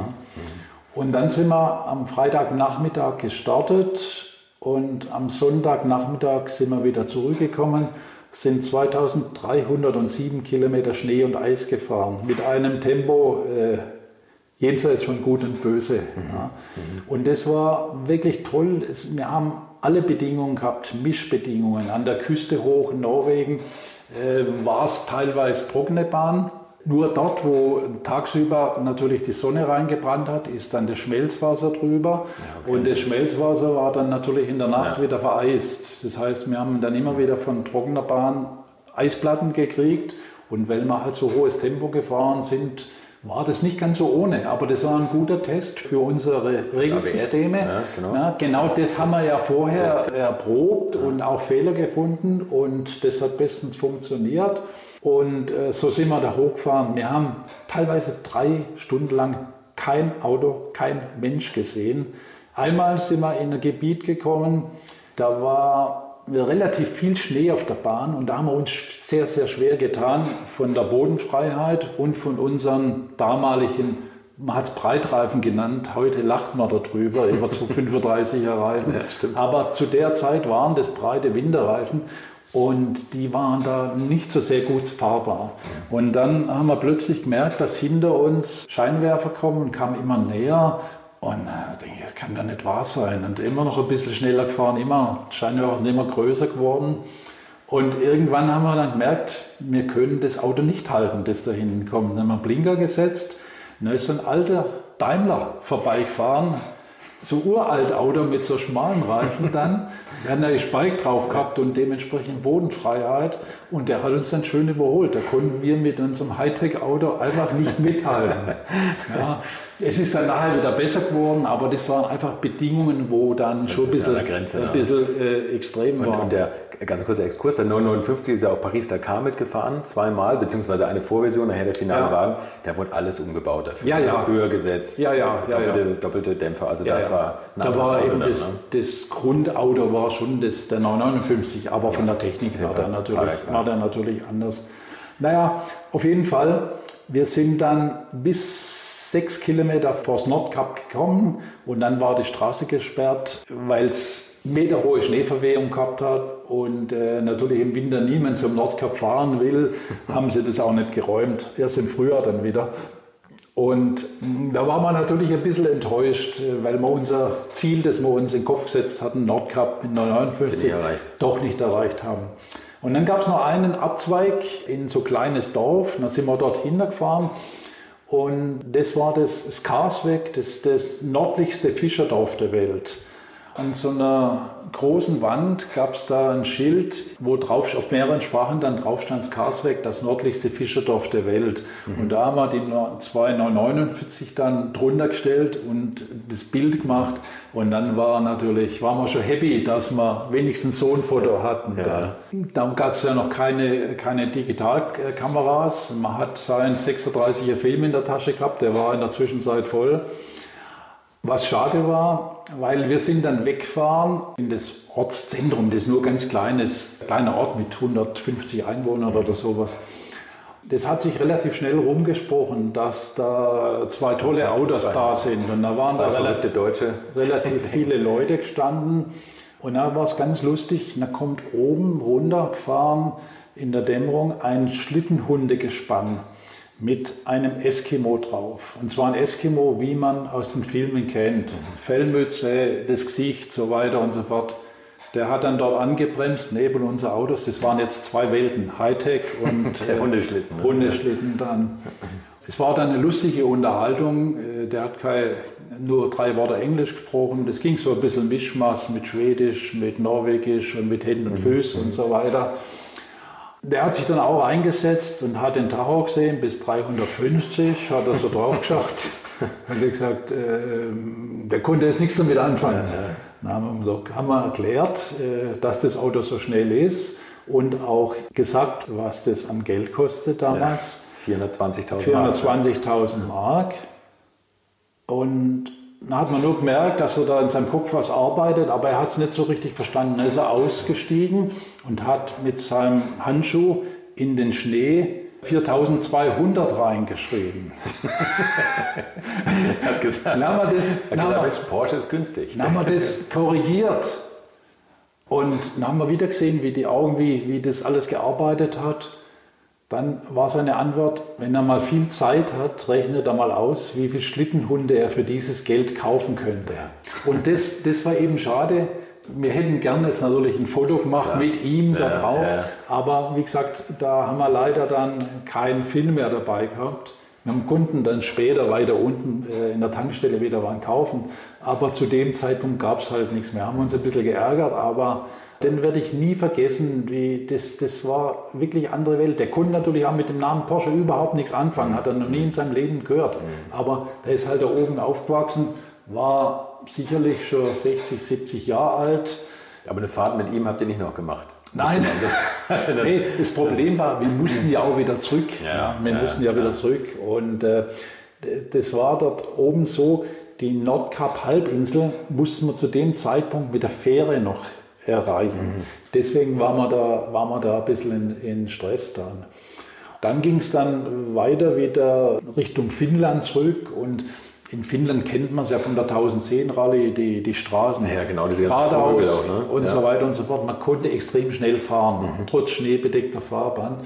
Und dann sind wir am Freitagnachmittag gestartet und am Sonntagnachmittag sind wir wieder zurückgekommen, sind zweitausenddreihundertsieben Kilometer Schnee und Eis gefahren mit einem Tempo äh, jenseits von Gut und Böse. Mhm. Ja. Und das war wirklich toll. Es, wir haben alle Bedingungen gehabt, Mischbedingungen. An der Küste hoch in Norwegen äh, war es teilweise trockene Bahn. Nur dort, wo tagsüber natürlich die Sonne reingebrannt hat, ist dann das Schmelzwasser drüber. Ja, okay. Und das Schmelzwasser war dann natürlich in der Nacht ja. wieder vereist. Das heißt, wir haben dann immer wieder von trockener Bahn Eisplatten gekriegt. Und weil wir halt so hohes Tempo gefahren sind, war das nicht ganz so ohne, aber das war ein guter Test für unsere Regelsysteme. Ja, genau. Ja, genau das haben wir ja vorher erprobt und auch Fehler gefunden und das hat bestens funktioniert. Und äh, so sind wir da hochgefahren. Wir haben teilweise drei Stunden lang kein Auto, kein Mensch gesehen. Einmal sind wir in ein Gebiet gekommen, da war relativ viel Schnee auf der Bahn und da haben wir uns sehr, sehr schwer getan von der Bodenfreiheit und von unseren damaligen, man hat es Breitreifen genannt, heute lacht man darüber, über fünfunddreißiger Reifen, ja, aber zu der Zeit waren das breite Winterreifen und die waren da nicht so sehr gut fahrbar. Und dann haben wir plötzlich gemerkt, dass hinter uns Scheinwerfer kommen und kamen immer näher. Und äh, denke ich, das kann doch nicht wahr sein. Und immer noch ein bisschen schneller gefahren, immer, Scheinwerfer sind immer größer geworden. Und irgendwann haben wir dann gemerkt, wir können das Auto nicht halten, das da hinten kommt. Dann haben wir einen Blinker gesetzt, und da ist so ein alter Daimler vorbeigefahren, so uralt Auto mit so schmalen Reifen dann. Wir hatten da die Spike drauf gehabt und dementsprechend Bodenfreiheit. Und der hat uns dann schön überholt. Da konnten wir mit unserem Hightech-Auto einfach nicht mithalten. Ja, es ist dann nachher wieder besser geworden, aber das waren einfach Bedingungen, wo dann schon ein bisschen, ein Grenze, ein bisschen ja. äh, extrem
und,
war.
Und der ganz kurze Exkurs, der neunhundertneunundfünfzig ist ja auch Paris-Dakar mitgefahren, zweimal, beziehungsweise eine Vorversion, nachher der finale ja. Wagen. Da wurde alles umgebaut dafür.
Ja, ja.
Höher gesetzt,
ja, ja,
doppelte,
ja, ja.
doppelte Dämpfer, also
ja,
das
ja.
war ein
Da war
Auto
eben
dann,
das,
ne?
das Grundauto war schon das, der neunhundertneunundfünfzig, aber von der Technik war der, natürlich, war der natürlich anders. Naja, auf jeden Fall, wir sind dann bis sechs Kilometer vor das Nordkap gekommen und dann war die Straße gesperrt, weil es meterhohe Schneeverwehung gehabt hat und äh, natürlich im Winter niemand zum Nordkap fahren will, haben sie das auch nicht geräumt, erst im Frühjahr dann wieder. Und da war man natürlich ein bisschen enttäuscht, weil wir unser Ziel, das wir uns in den Kopf gesetzt hatten, Nordkap in neunundfünfzig, doch nicht erreicht haben. Und dann gab es noch einen Abzweig in so ein kleines Dorf, da sind wir dorthin gefahren. Und das war das Skarsweg, das, das nördlichste Fischerdorf der Welt. An so einer großen Wand gab es da ein Schild, wo drauf, auf mehreren Sprachen dann drauf stand Skarsweg, das nördlichste Fischerdorf der Welt. Mhm. Und da haben wir die zweitausendneunundvierzig dann drunter gestellt und das Bild gemacht. Und dann war natürlich, waren wir schon happy, dass wir wenigstens so ein Foto hatten. Ja. Da gab es ja noch keine, keine Digitalkameras. Man hat seinen sechsunddreißiger Film in der Tasche gehabt, der war in der Zwischenzeit voll. Was schade war, weil wir sind dann weggefahren in das Ortszentrum, das ist nur ein ganz kleines, kleiner Ort mit hundertfünfzig Einwohnern oder sowas. Das hat sich relativ schnell rumgesprochen, dass da zwei tolle Autos da sind. Und da waren da relativ, Deutsche. relativ viele Leute gestanden. Und da war es ganz lustig, da kommt oben runtergefahren in der Dämmerung ein Schlittenhundegespann mit einem Eskimo drauf. Und zwar ein Eskimo, wie man aus den Filmen kennt. Fellmütze, das Gesicht, so weiter und so fort. Der hat dann dort angebremst, neben unseren Autos. Das waren jetzt zwei Welten, Hightech und
der Hundeschlitten.
Äh, Hundeschlitten dann. Es war dann eine lustige Unterhaltung. Der hat keine, nur drei Worte Englisch gesprochen. Das ging so ein bisschen Mischmasch mit Schwedisch, mit Norwegisch und mit Händen und Füßen mhm. und so weiter. Der hat sich dann auch eingesetzt und hat den Tacho gesehen, bis dreihundertfünfzig, hat er so drauf geschaut. Und er gesagt, äh, der konnte jetzt nichts damit anfangen. Ja, ja. Dann haben wir, so, haben wir erklärt, äh, dass das Auto so schnell ist und auch gesagt, was das an Geld kostet damals.
Ja, vierhundertzwanzigtausend
vierhundertzwanzigtausend Mark. Und dann hat man nur gemerkt, dass er da in seinem Kopf was arbeitet, aber er hat es nicht so richtig verstanden. Dann ist er ausgestiegen und hat mit seinem Handschuh in den Schnee viertausendzweihundert reingeschrieben.
Er hat gesagt,
dann haben wir das,
dann haben wir, Porsche ist günstig.
Dann haben wir das korrigiert. Und dann haben wir wieder gesehen, wie die Augen, wie, wie das alles gearbeitet hat. Dann war seine Antwort, wenn er mal viel Zeit hat, rechnet er mal aus, wie viele Schlittenhunde er für dieses Geld kaufen könnte. Und das, das war eben schade. Wir hätten gerne jetzt natürlich ein Foto gemacht ja. mit ihm da drauf, ja, ja. aber wie gesagt, da haben wir leider dann keinen Film mehr dabei gehabt. Wir konnten dann später weiter unten äh, in der Tankstelle wieder was kaufen, aber zu dem Zeitpunkt gab es halt nichts mehr. Wir haben uns ein bisschen geärgert, aber den werde ich nie vergessen, wie das, das war wirklich eine andere Welt. Der konnte natürlich auch mit dem Namen Porsche überhaupt nichts anfangen, hat er noch nie in seinem Leben gehört. Aber der ist halt da oben aufgewachsen, war sicherlich schon sechzig, siebzig Jahre alt.
Aber eine Fahrt mit ihm habt ihr nicht noch gemacht?
Nein, das, nee, das Problem war, wir mussten ja auch wieder zurück. Ja, wir ja, mussten ja, ja wieder zurück. Und äh, das war dort oben so, die Nordkap-Halbinsel mussten wir zu dem Zeitpunkt mit der Fähre noch erreichen. Mhm. Deswegen waren wir da, waren wir da ein bisschen in, in Stress dann. Dann ging es dann weiter wieder Richtung Finnland zurück und in Finnland kennt man es ja von der tausendzehn-Rallye, die, die Straßen,
ja, genau, diese
geradeaus auch, ne? und ja. so weiter und so fort. Man konnte extrem schnell fahren, mhm. trotz schneebedeckter Fahrbahn.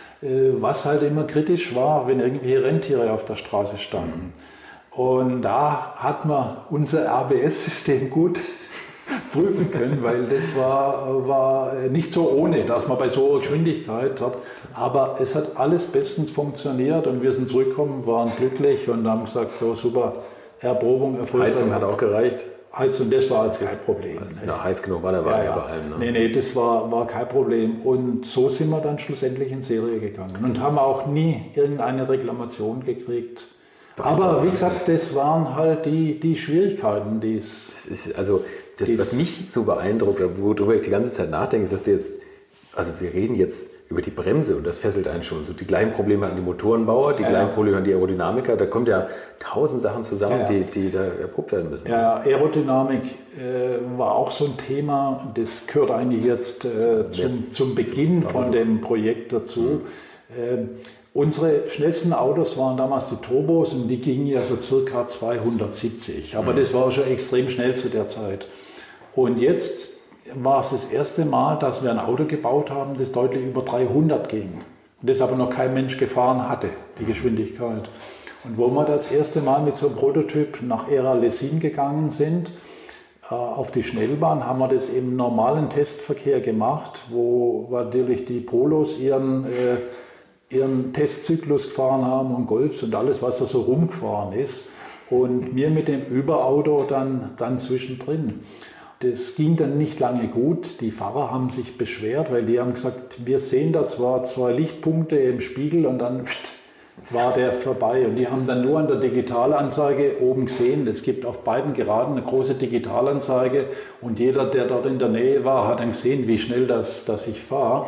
Was halt immer kritisch war, wenn irgendwelche Rentiere auf der Straße standen. Mhm. Und da hat man unser R B S-System gut prüfen können, weil das war, war nicht so ohne, dass man bei so hoher Geschwindigkeit hat. Aber es hat alles bestens funktioniert und wir sind zurückgekommen, waren glücklich und haben gesagt, so super, Erprobung erfolgreich.
Heizung hat auch gereicht.
Heizung, das war jetzt kein Problem.
Ja, heiß genug war der Wagen
ja, ja.
bei allem. Ne?
Nee, nee, das war, war kein Problem. Und so sind wir dann schlussendlich in Serie gegangen und haben auch nie irgendeine Reklamation gekriegt. Aber wie gesagt, das waren halt die, die Schwierigkeiten, die es...
Das ist also... Das, was mich so beeindruckt, worüber ich die ganze Zeit nachdenke, ist, dass du jetzt, also wir reden jetzt über die Bremse und das fesselt einen schon. So die gleichen Probleme hatten die Motorenbauer, die ja, gleichen Probleme hatten die Aerodynamiker. Da kommt ja tausend Sachen zusammen, ja, die, die da erprobt werden müssen.
Ja, Aerodynamik äh, war auch so ein Thema. Das gehört eigentlich jetzt äh, zum, zum Beginn von dem Projekt dazu. Mhm. Äh, Unsere schnellsten Autos waren damals die Turbos und die gingen ja so circa zweihundertsiebzig. Aber mhm. das war schon extrem schnell zu der Zeit. Und jetzt war es das erste Mal, dass wir ein Auto gebaut haben, das deutlich über dreihundert ging. Und das aber noch kein Mensch gefahren hatte, die Geschwindigkeit. Und wo wir das erste Mal mit so einem Prototyp nach Era-Lessin gegangen sind, äh, auf die Schnellbahn, haben wir das im normalen Testverkehr gemacht, wo natürlich die Polos ihren, äh, ihren Testzyklus gefahren haben und Golfs und alles, was da so rumgefahren ist. Und wir mit dem Überauto dann, dann zwischendrin. Das ging dann nicht lange gut. Die Fahrer haben sich beschwert, weil die haben gesagt, wir sehen da zwar zwei Lichtpunkte im Spiegel und dann war der vorbei. Und die haben dann nur an der Digitalanzeige oben gesehen. Es gibt auf beiden Geraden eine große Digitalanzeige und jeder, der dort in der Nähe war, hat dann gesehen, wie schnell das, das ich fahre.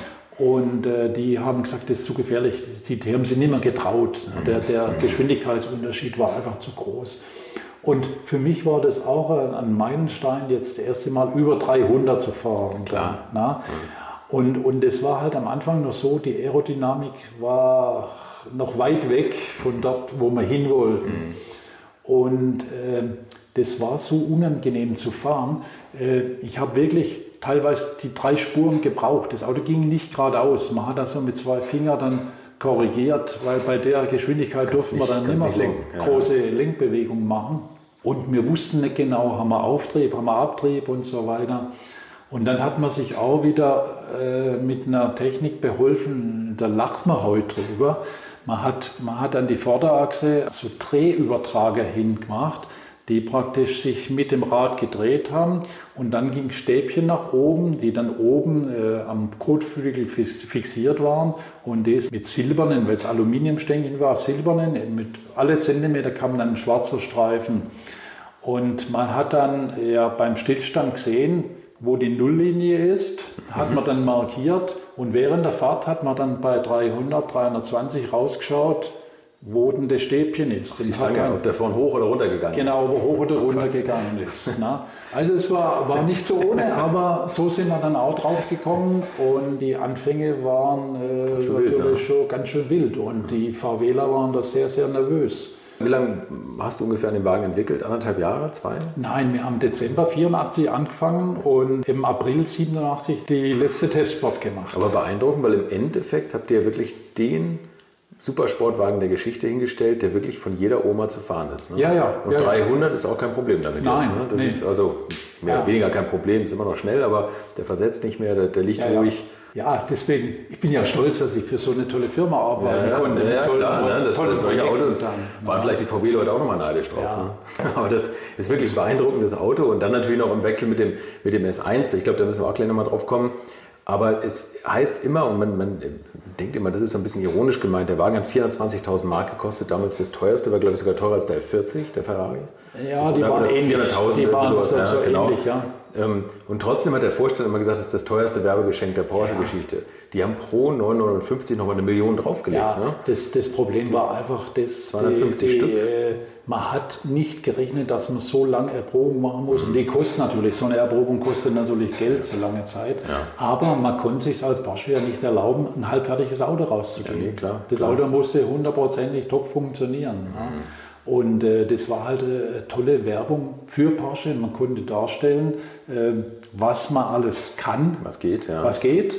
Und äh, die haben gesagt, das ist zu gefährlich. Die haben sich nicht mehr getraut. Der, der Geschwindigkeitsunterschied war einfach zu groß. Und für mich war das auch ein Meilenstein, jetzt das erste Mal über dreihundert zu fahren.
Klar.
Na? Und, und es war halt am Anfang noch so, die Aerodynamik war noch weit weg von dort, wo wir hin wollten. Mhm. Und äh, das war so unangenehm zu fahren. Äh, ich habe wirklich teilweise die drei Spuren gebraucht. Das Auto ging nicht geradeaus. Man hat das so mit zwei Fingern dann korrigiert, weil bei der Geschwindigkeit durften wir dann nicht mehr so lenken, ja. große Lenkbewegungen machen. Und wir wussten nicht genau, haben wir Auftrieb, haben wir Abtrieb und so weiter. Und dann hat man sich auch wieder äh, mit einer Technik beholfen, da lacht man heute drüber. Man hat, man hat an die Vorderachse so Drehübertrager hingemacht, die praktisch sich mit dem Rad gedreht haben und dann ging Stäbchen nach oben, die dann oben äh, am Kotflügel fix, fixiert waren und das mit silbernen, weil es Aluminiumstängchen war, silbernen, mit alle Zentimeter kam dann ein schwarzer Streifen. Und man hat dann ja beim Stillstand gesehen, wo die Nulllinie ist, hat man dann markiert und während der Fahrt hat man dann bei dreihundert, dreihundertzwanzig rausgeschaut, wo denn das Stäbchen ist.
Ach, die Stange, ob der von hoch oder runter gegangen
genau,
ist.
Genau, ob er hoch oder runter gegangen ist. Ne? Also es war, war nicht so ohne, aber so sind wir dann auch drauf gekommen und die Anfänge waren äh, natürlich wild, ne? schon ganz schön wild und die VWler waren da sehr, sehr nervös.
Wie lange hast du ungefähr an dem Wagen entwickelt? Anderthalb Jahre, zwei?
Nein, wir haben Dezember vierundachtzig angefangen und im April siebenundachtzig die letzte Testfahrt gemacht.
Aber beeindruckend, weil im Endeffekt habt ihr wirklich den Supersportwagen der Geschichte hingestellt, der wirklich von jeder Oma zu fahren ist. Ne?
Ja, ja.
Und
ja,
dreihundert ja. ist auch kein Problem damit.
Nein,
jetzt, ne? Das
nee.
ist also mehr
ja.
oder weniger kein Problem, ist immer noch schnell, aber der versetzt nicht mehr, der, der liegt
ja,
ruhig.
Ja. ja, deswegen, ich bin ja stolz, dass ich für so eine tolle Firma arbeiten
ja,
konnte.
Ja, ja
so
klar, ne? das, solche
Projekten
Autos
dann,
waren
ja.
vielleicht die V W-Leute auch nochmal neidisch drauf.
Ja.
Ne? Aber das ist wirklich ein beeindruckendes Auto und dann natürlich noch im Wechsel mit dem, mit dem S eins, ich glaube, da müssen wir auch gleich nochmal drauf kommen. Aber es heißt immer, und man, man denkt immer, das ist so ein bisschen ironisch gemeint, der Wagen hat vierhundertzwanzigtausend Mark gekostet, damals das teuerste, war glaube ich sogar teurer als der F vierzig, der Ferrari.
Ja, die oder, waren oder ähnlich. Die waren sowas, so, ja, so
genau.
ähnlich, ja.
Und trotzdem hat der Vorstand immer gesagt, das ist das teuerste Werbegeschenk der Porsche-Geschichte. Die haben pro neunhundertfünfzig nochmal eine Million draufgelegt.
Ja,
ne?
das, das Problem war einfach, dass
zweihundertfünfzig
die,
Stück.
Äh, man hat nicht gerechnet, dass man so lange Erprobung machen muss. Und die kostet natürlich, so eine Erprobung kostet natürlich Geld, so lange Zeit.
Ja.
Aber man konnte sich als Porsche ja nicht erlauben, ein halbfertiges Auto rauszugeben.
Ja, nee, klar,
das
klar.
Auto musste hundertprozentig top funktionieren. Mhm. Ja. Und äh, das war halt eine tolle Werbung für Porsche. Man konnte darstellen, äh, was man alles kann.
Was geht, ja.
Was geht.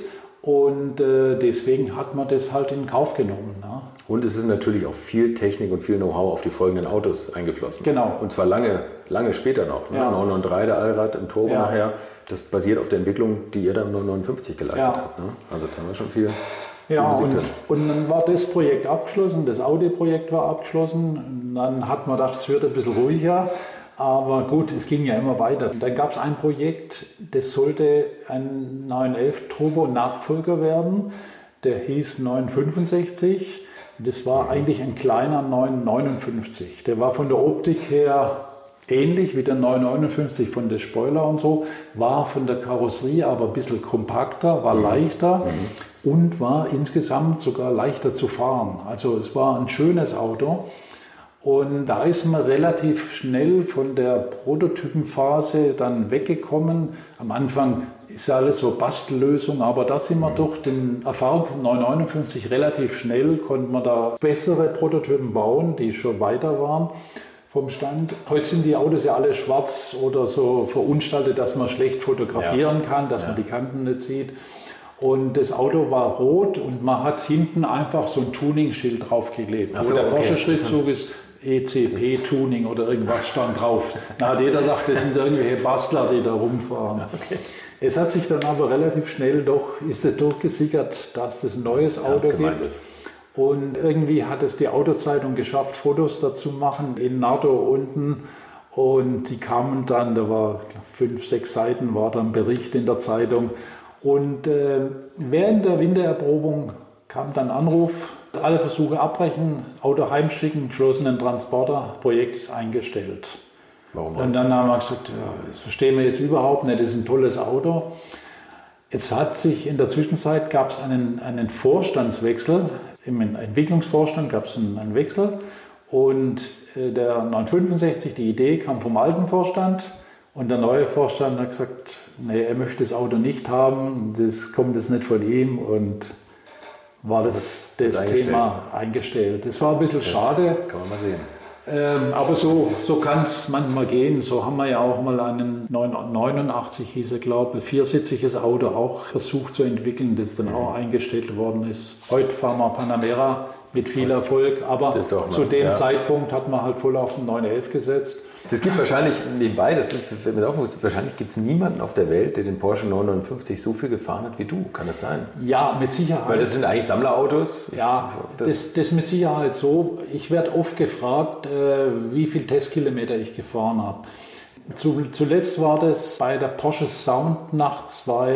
Und äh, deswegen hat man das halt in Kauf genommen. Ne?
Und es ist natürlich auch viel Technik und viel Know-how auf die folgenden Autos eingeflossen.
Genau.
Und zwar lange, lange später noch. Ne?
Ja.
neun neun drei, der Allrad im Turbo
ja.
nachher. Das basiert auf der Entwicklung, die ihr dann im neun neunundfünfzig geleistet
ja.
habt. Ne? Also da haben wir schon viel.
Ja, und, und dann war das Projekt abgeschlossen, das Audi-Projekt war abgeschlossen. Und dann hat man gedacht, es wird ein bisschen ruhiger. Aber gut, es ging ja immer weiter. Dann gab es ein Projekt, das sollte ein neun elf Turbo-Nachfolger werden. Der hieß neun fünfundsechzig. Das war eigentlich ein kleiner neun neunundfünfzig. Der war von der Optik her ähnlich wie der neun neunundfünfzig von der Spoiler und so, war von der Karosserie aber ein bisschen kompakter, war leichter mhm. und war insgesamt sogar leichter zu fahren. Also es war ein schönes Auto. Und da ist man relativ schnell von der Prototypenphase dann weggekommen. Am Anfang ist ja alles so Bastellösung, aber da sind wir durch den Erfahrung von neun neunundfünfzig relativ schnell, konnten wir da bessere Prototypen bauen, die schon weiter waren vom Stand. Heute sind die Autos ja alle schwarz oder so verunstaltet, dass man schlecht fotografieren ja. kann, dass ja. man die Kanten nicht sieht. Und das Auto war rot und man hat hinten einfach so ein Tuning-Schild draufgeklebt.
Ach so,
wo der
okay.
Porsche-Schriftzug ist E C P-Tuning oder irgendwas stand drauf. Da hat jeder gesagt, das sind irgendwelche Bastler, die da rumfahren. Okay. Es hat sich dann aber relativ schnell doch, ist es durchgesickert, dass es ein neues Auto gibt. Ist. Und irgendwie hat es die Autozeitung geschafft, Fotos dazu machen in Nardo unten. Und die kamen dann, da war fünf, sechs Seiten, war dann Bericht in der Zeitung. Und äh, während der Wintererprobung kam dann Anruf, alle Versuche abbrechen, Auto heimschicken, geschlossenen Transporter, Projekt ist eingestellt.
Warum
und dann haben wir gesagt, ja, das verstehen wir jetzt überhaupt nicht, das ist ein tolles Auto. Jetzt hat sich in der Zwischenzeit, gab es einen, einen Vorstandswechsel, im Entwicklungsvorstand gab es einen, einen Wechsel und äh, der neunhundertfünfundsechzig, die Idee kam vom alten Vorstand und der neue Vorstand hat gesagt, nee, er möchte das Auto nicht haben, das kommt jetzt nicht von ihm und war das, das, das Thema eingestellt. Das war ein bisschen das schade.
Kann man mal sehen.
Ähm, aber so, so kann es manchmal gehen. So haben wir ja auch mal einen neunhundertneunundachtzig, hieß er, glaube ich, viersitziges Auto auch versucht zu entwickeln, das dann auch eingestellt worden ist. Heute fahren wir Panamera mit viel Erfolg, aber zu dem ja. Zeitpunkt hat man halt voll auf den neun elf gesetzt.
Das gibt wahrscheinlich nebenbei, das fällt mir auch auf, wahrscheinlich gibt es niemanden auf der Welt, der den Porsche neunhundertfünfzig so viel gefahren hat wie du. Kann das sein?
Ja, mit Sicherheit.
Weil das sind eigentlich Sammlerautos.
Ja, das, das, das mit Sicherheit so. Ich werde oft gefragt, äh, wie viel Testkilometer ich gefahren habe. Zu, zuletzt war das bei der Porsche Soundnacht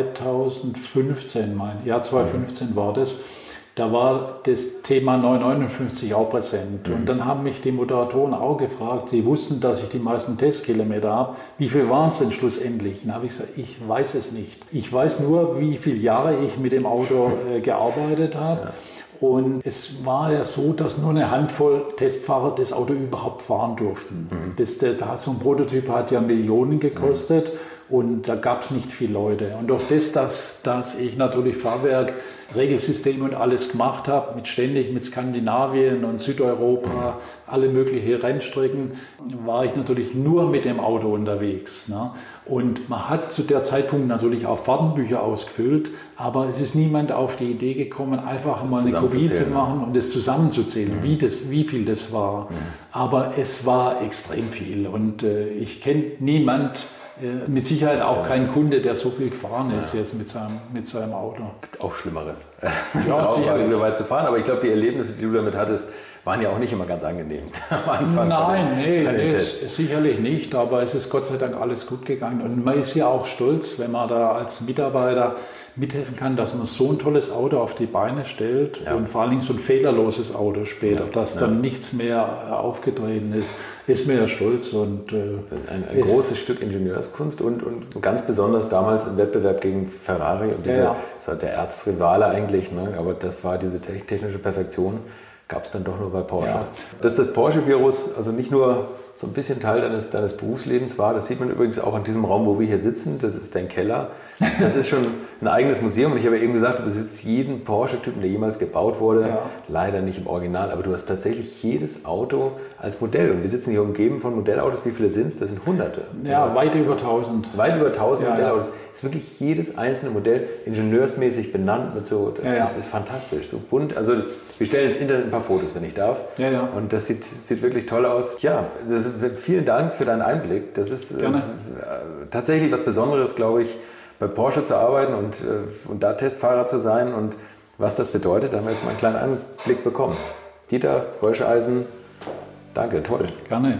zweitausendfünfzehn, mein Jahr zweitausendfünfzehn war das. Da war das Thema neunhundertneunundfünfzig auch präsent. Mhm. Und dann haben mich die Moderatoren auch gefragt, sie wussten, dass ich die meisten Testkilometer habe. Wie viel waren es denn schlussendlich? Dann habe ich gesagt, ich weiß es nicht. Ich weiß nur, wie viele Jahre ich mit dem Auto äh, gearbeitet habe. Ja. Und es war ja so, dass nur eine Handvoll Testfahrer das Auto überhaupt fahren durften. Mhm. Das, der, so ein Prototyp hat ja Millionen gekostet. Mhm. Und da gab es nicht viele Leute. Und durch das, dass, dass ich natürlich Fahrwerk, Regelsysteme und alles gemacht habe, mit ständig mit Skandinavien und Südeuropa, alle möglichen Rennstrecken, war ich natürlich nur mit dem Auto unterwegs. Ne? Und man hat zu der Zeitpunkt natürlich auch Fahrtenbücher ausgefüllt, aber es ist niemand auf die Idee gekommen, einfach mal eine Kopie zu machen und es zusammenzuzählen, mhm. wie, das, wie viel das war. Mhm. Aber es war extrem viel und äh, ich kenne niemand, mit Sicherheit auch kein Kunde, der so viel gefahren ist ja. jetzt mit seinem, mit seinem Auto. Gibt
auch Schlimmeres, ja, auch so weit zu fahren. Aber ich glaube, die Erlebnisse, die du damit hattest, waren ja auch nicht immer ganz angenehm am Anfang.
Nein, nee, nee sicherlich nicht. Aber es ist Gott sei Dank alles gut gegangen. Und man ist ja auch stolz, wenn man da als Mitarbeiter mithelfen kann, dass man so ein tolles Auto auf die Beine stellt ja. und vor allen Dingen so ein fehlerloses Auto später, ja. dass dann ja. nichts mehr aufgetreten ist, ist mir ja stolz. Und, äh,
ein ein großes Stück Ingenieurskunst und, und ganz besonders damals im Wettbewerb gegen Ferrari und diese, ja. das war der Erzrivale eigentlich, ne? Aber das war diese technische Perfektion, gab es dann doch nur bei Porsche. Ja. Dass das Porsche-Virus also nicht nur so ein bisschen Teil deines, deines Berufslebens war, das sieht man übrigens auch in diesem Raum, wo wir hier sitzen, das ist dein Keller. Das ist schon ein eigenes Museum und ich habe ja eben gesagt, du besitzt jeden Porsche-Typen, der jemals gebaut wurde, ja. leider nicht im Original, aber du hast tatsächlich jedes Auto als Modell und wir sitzen hier umgeben von Modellautos, wie viele sind es? Das sind Hunderte.
Ja, oder? weit über tausend.
Weit über tausend ja, Modellautos. Ja. Ist wirklich jedes einzelne Modell ingenieursmäßig benannt mit so, ja, das ja. ist fantastisch, so bunt. Also wir stellen ins Internet ein paar Fotos, wenn ich darf.
Ja, ja.
Und das sieht, sieht wirklich toll aus. Ja, das, vielen Dank für deinen Einblick. Das ist äh, tatsächlich was Besonderes, glaube ich, bei Porsche zu arbeiten und, äh, und da Testfahrer zu sein. Und was das bedeutet, da haben wir jetzt mal einen kleinen Einblick bekommen. Dieter Röscheisen, danke, toll.
Gerne.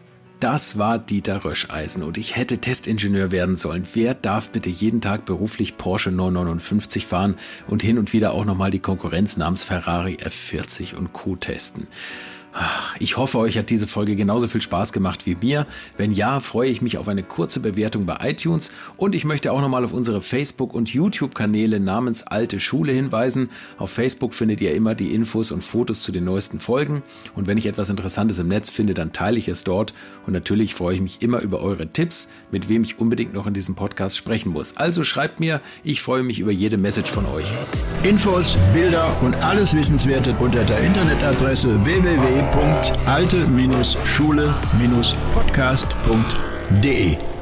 Das war Dieter Röscheisen und ich hätte Testingenieur werden sollen. Wer darf bitte jeden Tag beruflich Porsche neunhundertneunundfünfzig fahren und hin und wieder auch nochmal die Konkurrenz namens Ferrari F vierzig und Co. testen? Ich hoffe, euch hat diese Folge genauso viel Spaß gemacht wie mir. Wenn ja, freue ich mich auf eine kurze Bewertung bei iTunes und ich möchte auch nochmal auf unsere Facebook- und YouTube-Kanäle namens Alte Schule hinweisen. Auf Facebook findet ihr immer die Infos und Fotos zu den neuesten Folgen und wenn ich etwas Interessantes im Netz finde, dann teile ich es dort und natürlich freue ich mich immer über eure Tipps, mit wem ich unbedingt noch in diesem Podcast sprechen muss. Also schreibt mir, ich freue mich über jede Message von euch.
Infos, Bilder und alles Wissenswerte unter der Internetadresse w w w punkt alte Schule Podcast punkt de